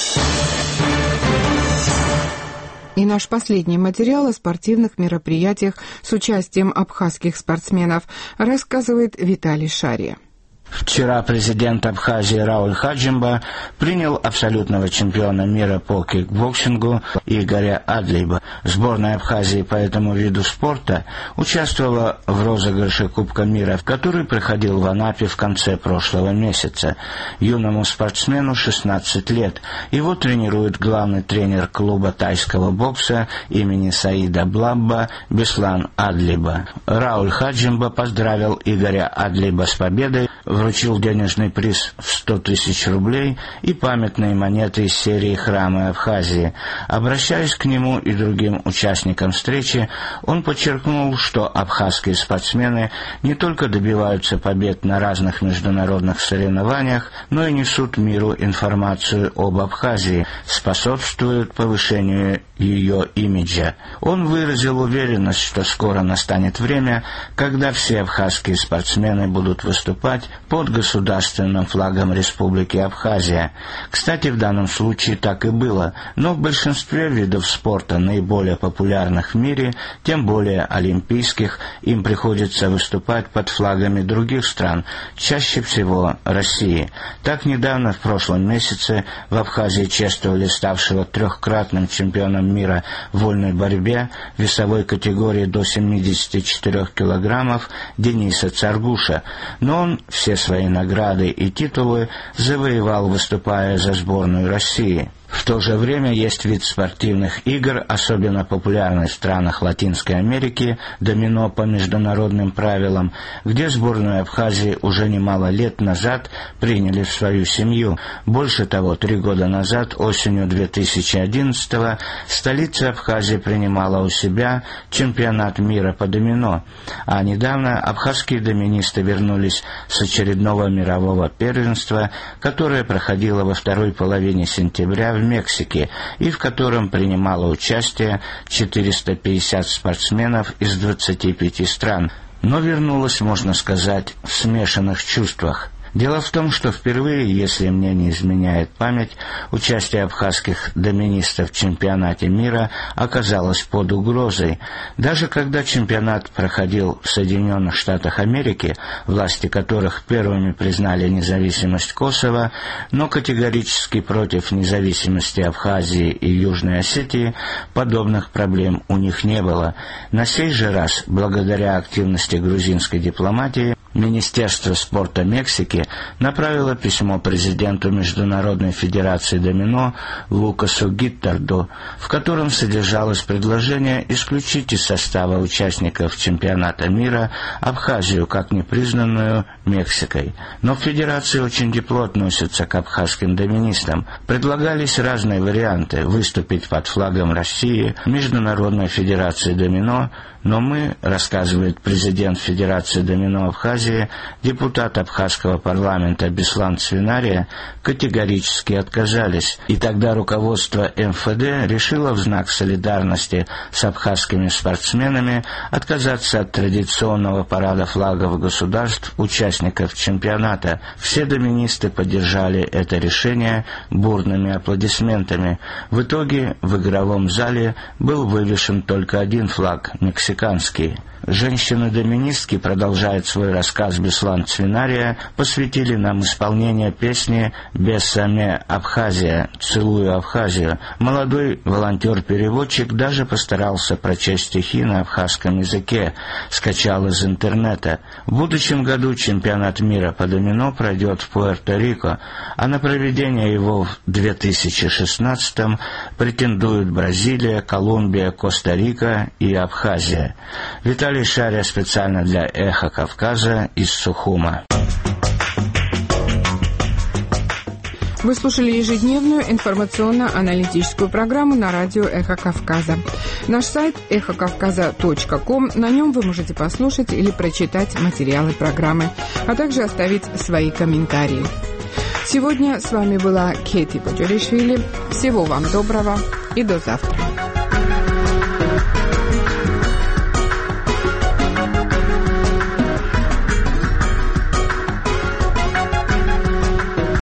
И наш последний материал о спортивных мероприятиях с участием абхазских спортсменов рассказывает Виталий Шария. Вчера президент Абхазии Рауль Хаджимба принял абсолютного чемпиона мира по кикбоксингу Игоря Адлиба. Сборная Абхазии по этому виду спорта участвовала в розыгрыше Кубка мира, который проходил в Анапе в конце прошлого месяца. Юному спортсмену шестнадцать лет. Его тренирует главный тренер клуба тайского бокса имени Саида Блабба Беслан Адлиба. Рауль Хаджимба поздравил Игоря Адлиба с победой, вручил денежный приз в сто тысяч рублей и памятные монеты из серии «Храмы Абхазии». Обращаясь к нему и другим участникам встречи, он подчеркнул, что абхазские спортсмены не только добиваются побед на разных международных соревнованиях, но и несут миру информацию об Абхазии, способствуют повышению ее имиджа. Он выразил уверенность, что скоро настанет время, когда все абхазские спортсмены будут выступать под государственным флагом Республики Абхазия. Кстати, в данном случае так и было, но в большинстве видов спорта, наиболее популярных в мире, тем более олимпийских, им приходится выступать под флагами других стран, чаще всего России. Так, недавно, в прошлом месяце, в Абхазии чествовали ставшего трехкратным чемпионом мира в вольной борьбе в весовой категории до семидесяти четырёх килограммов Дениса Царгуша, но он все свои награды и титулы завоевал, выступая за сборную России. В то же время есть вид спортивных игр, особенно популярный в странах Латинской Америки, домино по международным правилам, где сборную Абхазии уже немало лет назад приняли в свою семью. Больше того, три года назад, осенью две тысячи одиннадцатого, столица Абхазии принимала у себя чемпионат мира по домино, а недавно абхазские доминисты вернулись с очередного мирового первенства, которое проходило во второй половине сентября в Мексике, и в котором принимало участие четыреста пятьдесят спортсменов из двадцати пяти стран, но вернулось, можно сказать, в смешанных чувствах. Дело в том, что впервые, если мне не изменяет память, участие абхазских доминистов в чемпионате мира оказалось под угрозой. Даже когда чемпионат проходил в Соединенных Штатах Америки, власти которых первыми признали независимость Косово, но категорически против независимости Абхазии и Южной Осетии, подобных проблем у них не было. На сей же раз, благодаря активности грузинской дипломатии, Министерство спорта Мексики направило письмо президенту Международной Федерации домино Лукасу Гиттарду, в котором содержалось предложение исключить из состава участников чемпионата мира Абхазию как непризнанную Мексикой. Но в Федерации очень тепло относятся к абхазским доминистам. Предлагались разные варианты: выступить под флагом России, Международной Федерации домино, Но мы, рассказывает президент Федерации домино Абхазии, депутат абхазского парламента Беслан Цвинария, категорически отказались. И тогда руководство эм эф дэ решило в знак солидарности с абхазскими спортсменами отказаться от традиционного парада флагов государств, участников чемпионата. Все доминисты поддержали это решение бурными аплодисментами. В итоге в игровом зале был вывешен только один флаг – мексиканский. Женщины-доминистки, продолжает свой рассказ Беслан Цвинария, посвятили нам исполнение песни «Бесаме Абхазия», «Целую Абхазию». Молодой волонтер-переводчик даже постарался прочесть стихи на абхазском языке, скачал из интернета. В будущем году чемпионат мира по домино пройдет в Пуэрто-Рико, а на проведение его в две тысячи шестнадцатом претендуют Бразилия, Колумбия, Коста-Рика и Абхазия. Виталий Шария специально для «Эхо Кавказа» из Сухума. Вы слушали ежедневную информационно-аналитическую программу на радио «Эхо Кавказа». Наш сайт эхо кавказа точка ком, на нем вы можете послушать или прочитать материалы программы, а также оставить свои комментарии. Сегодня с вами была Кети Баджоришвили. Всего вам доброго и до завтра.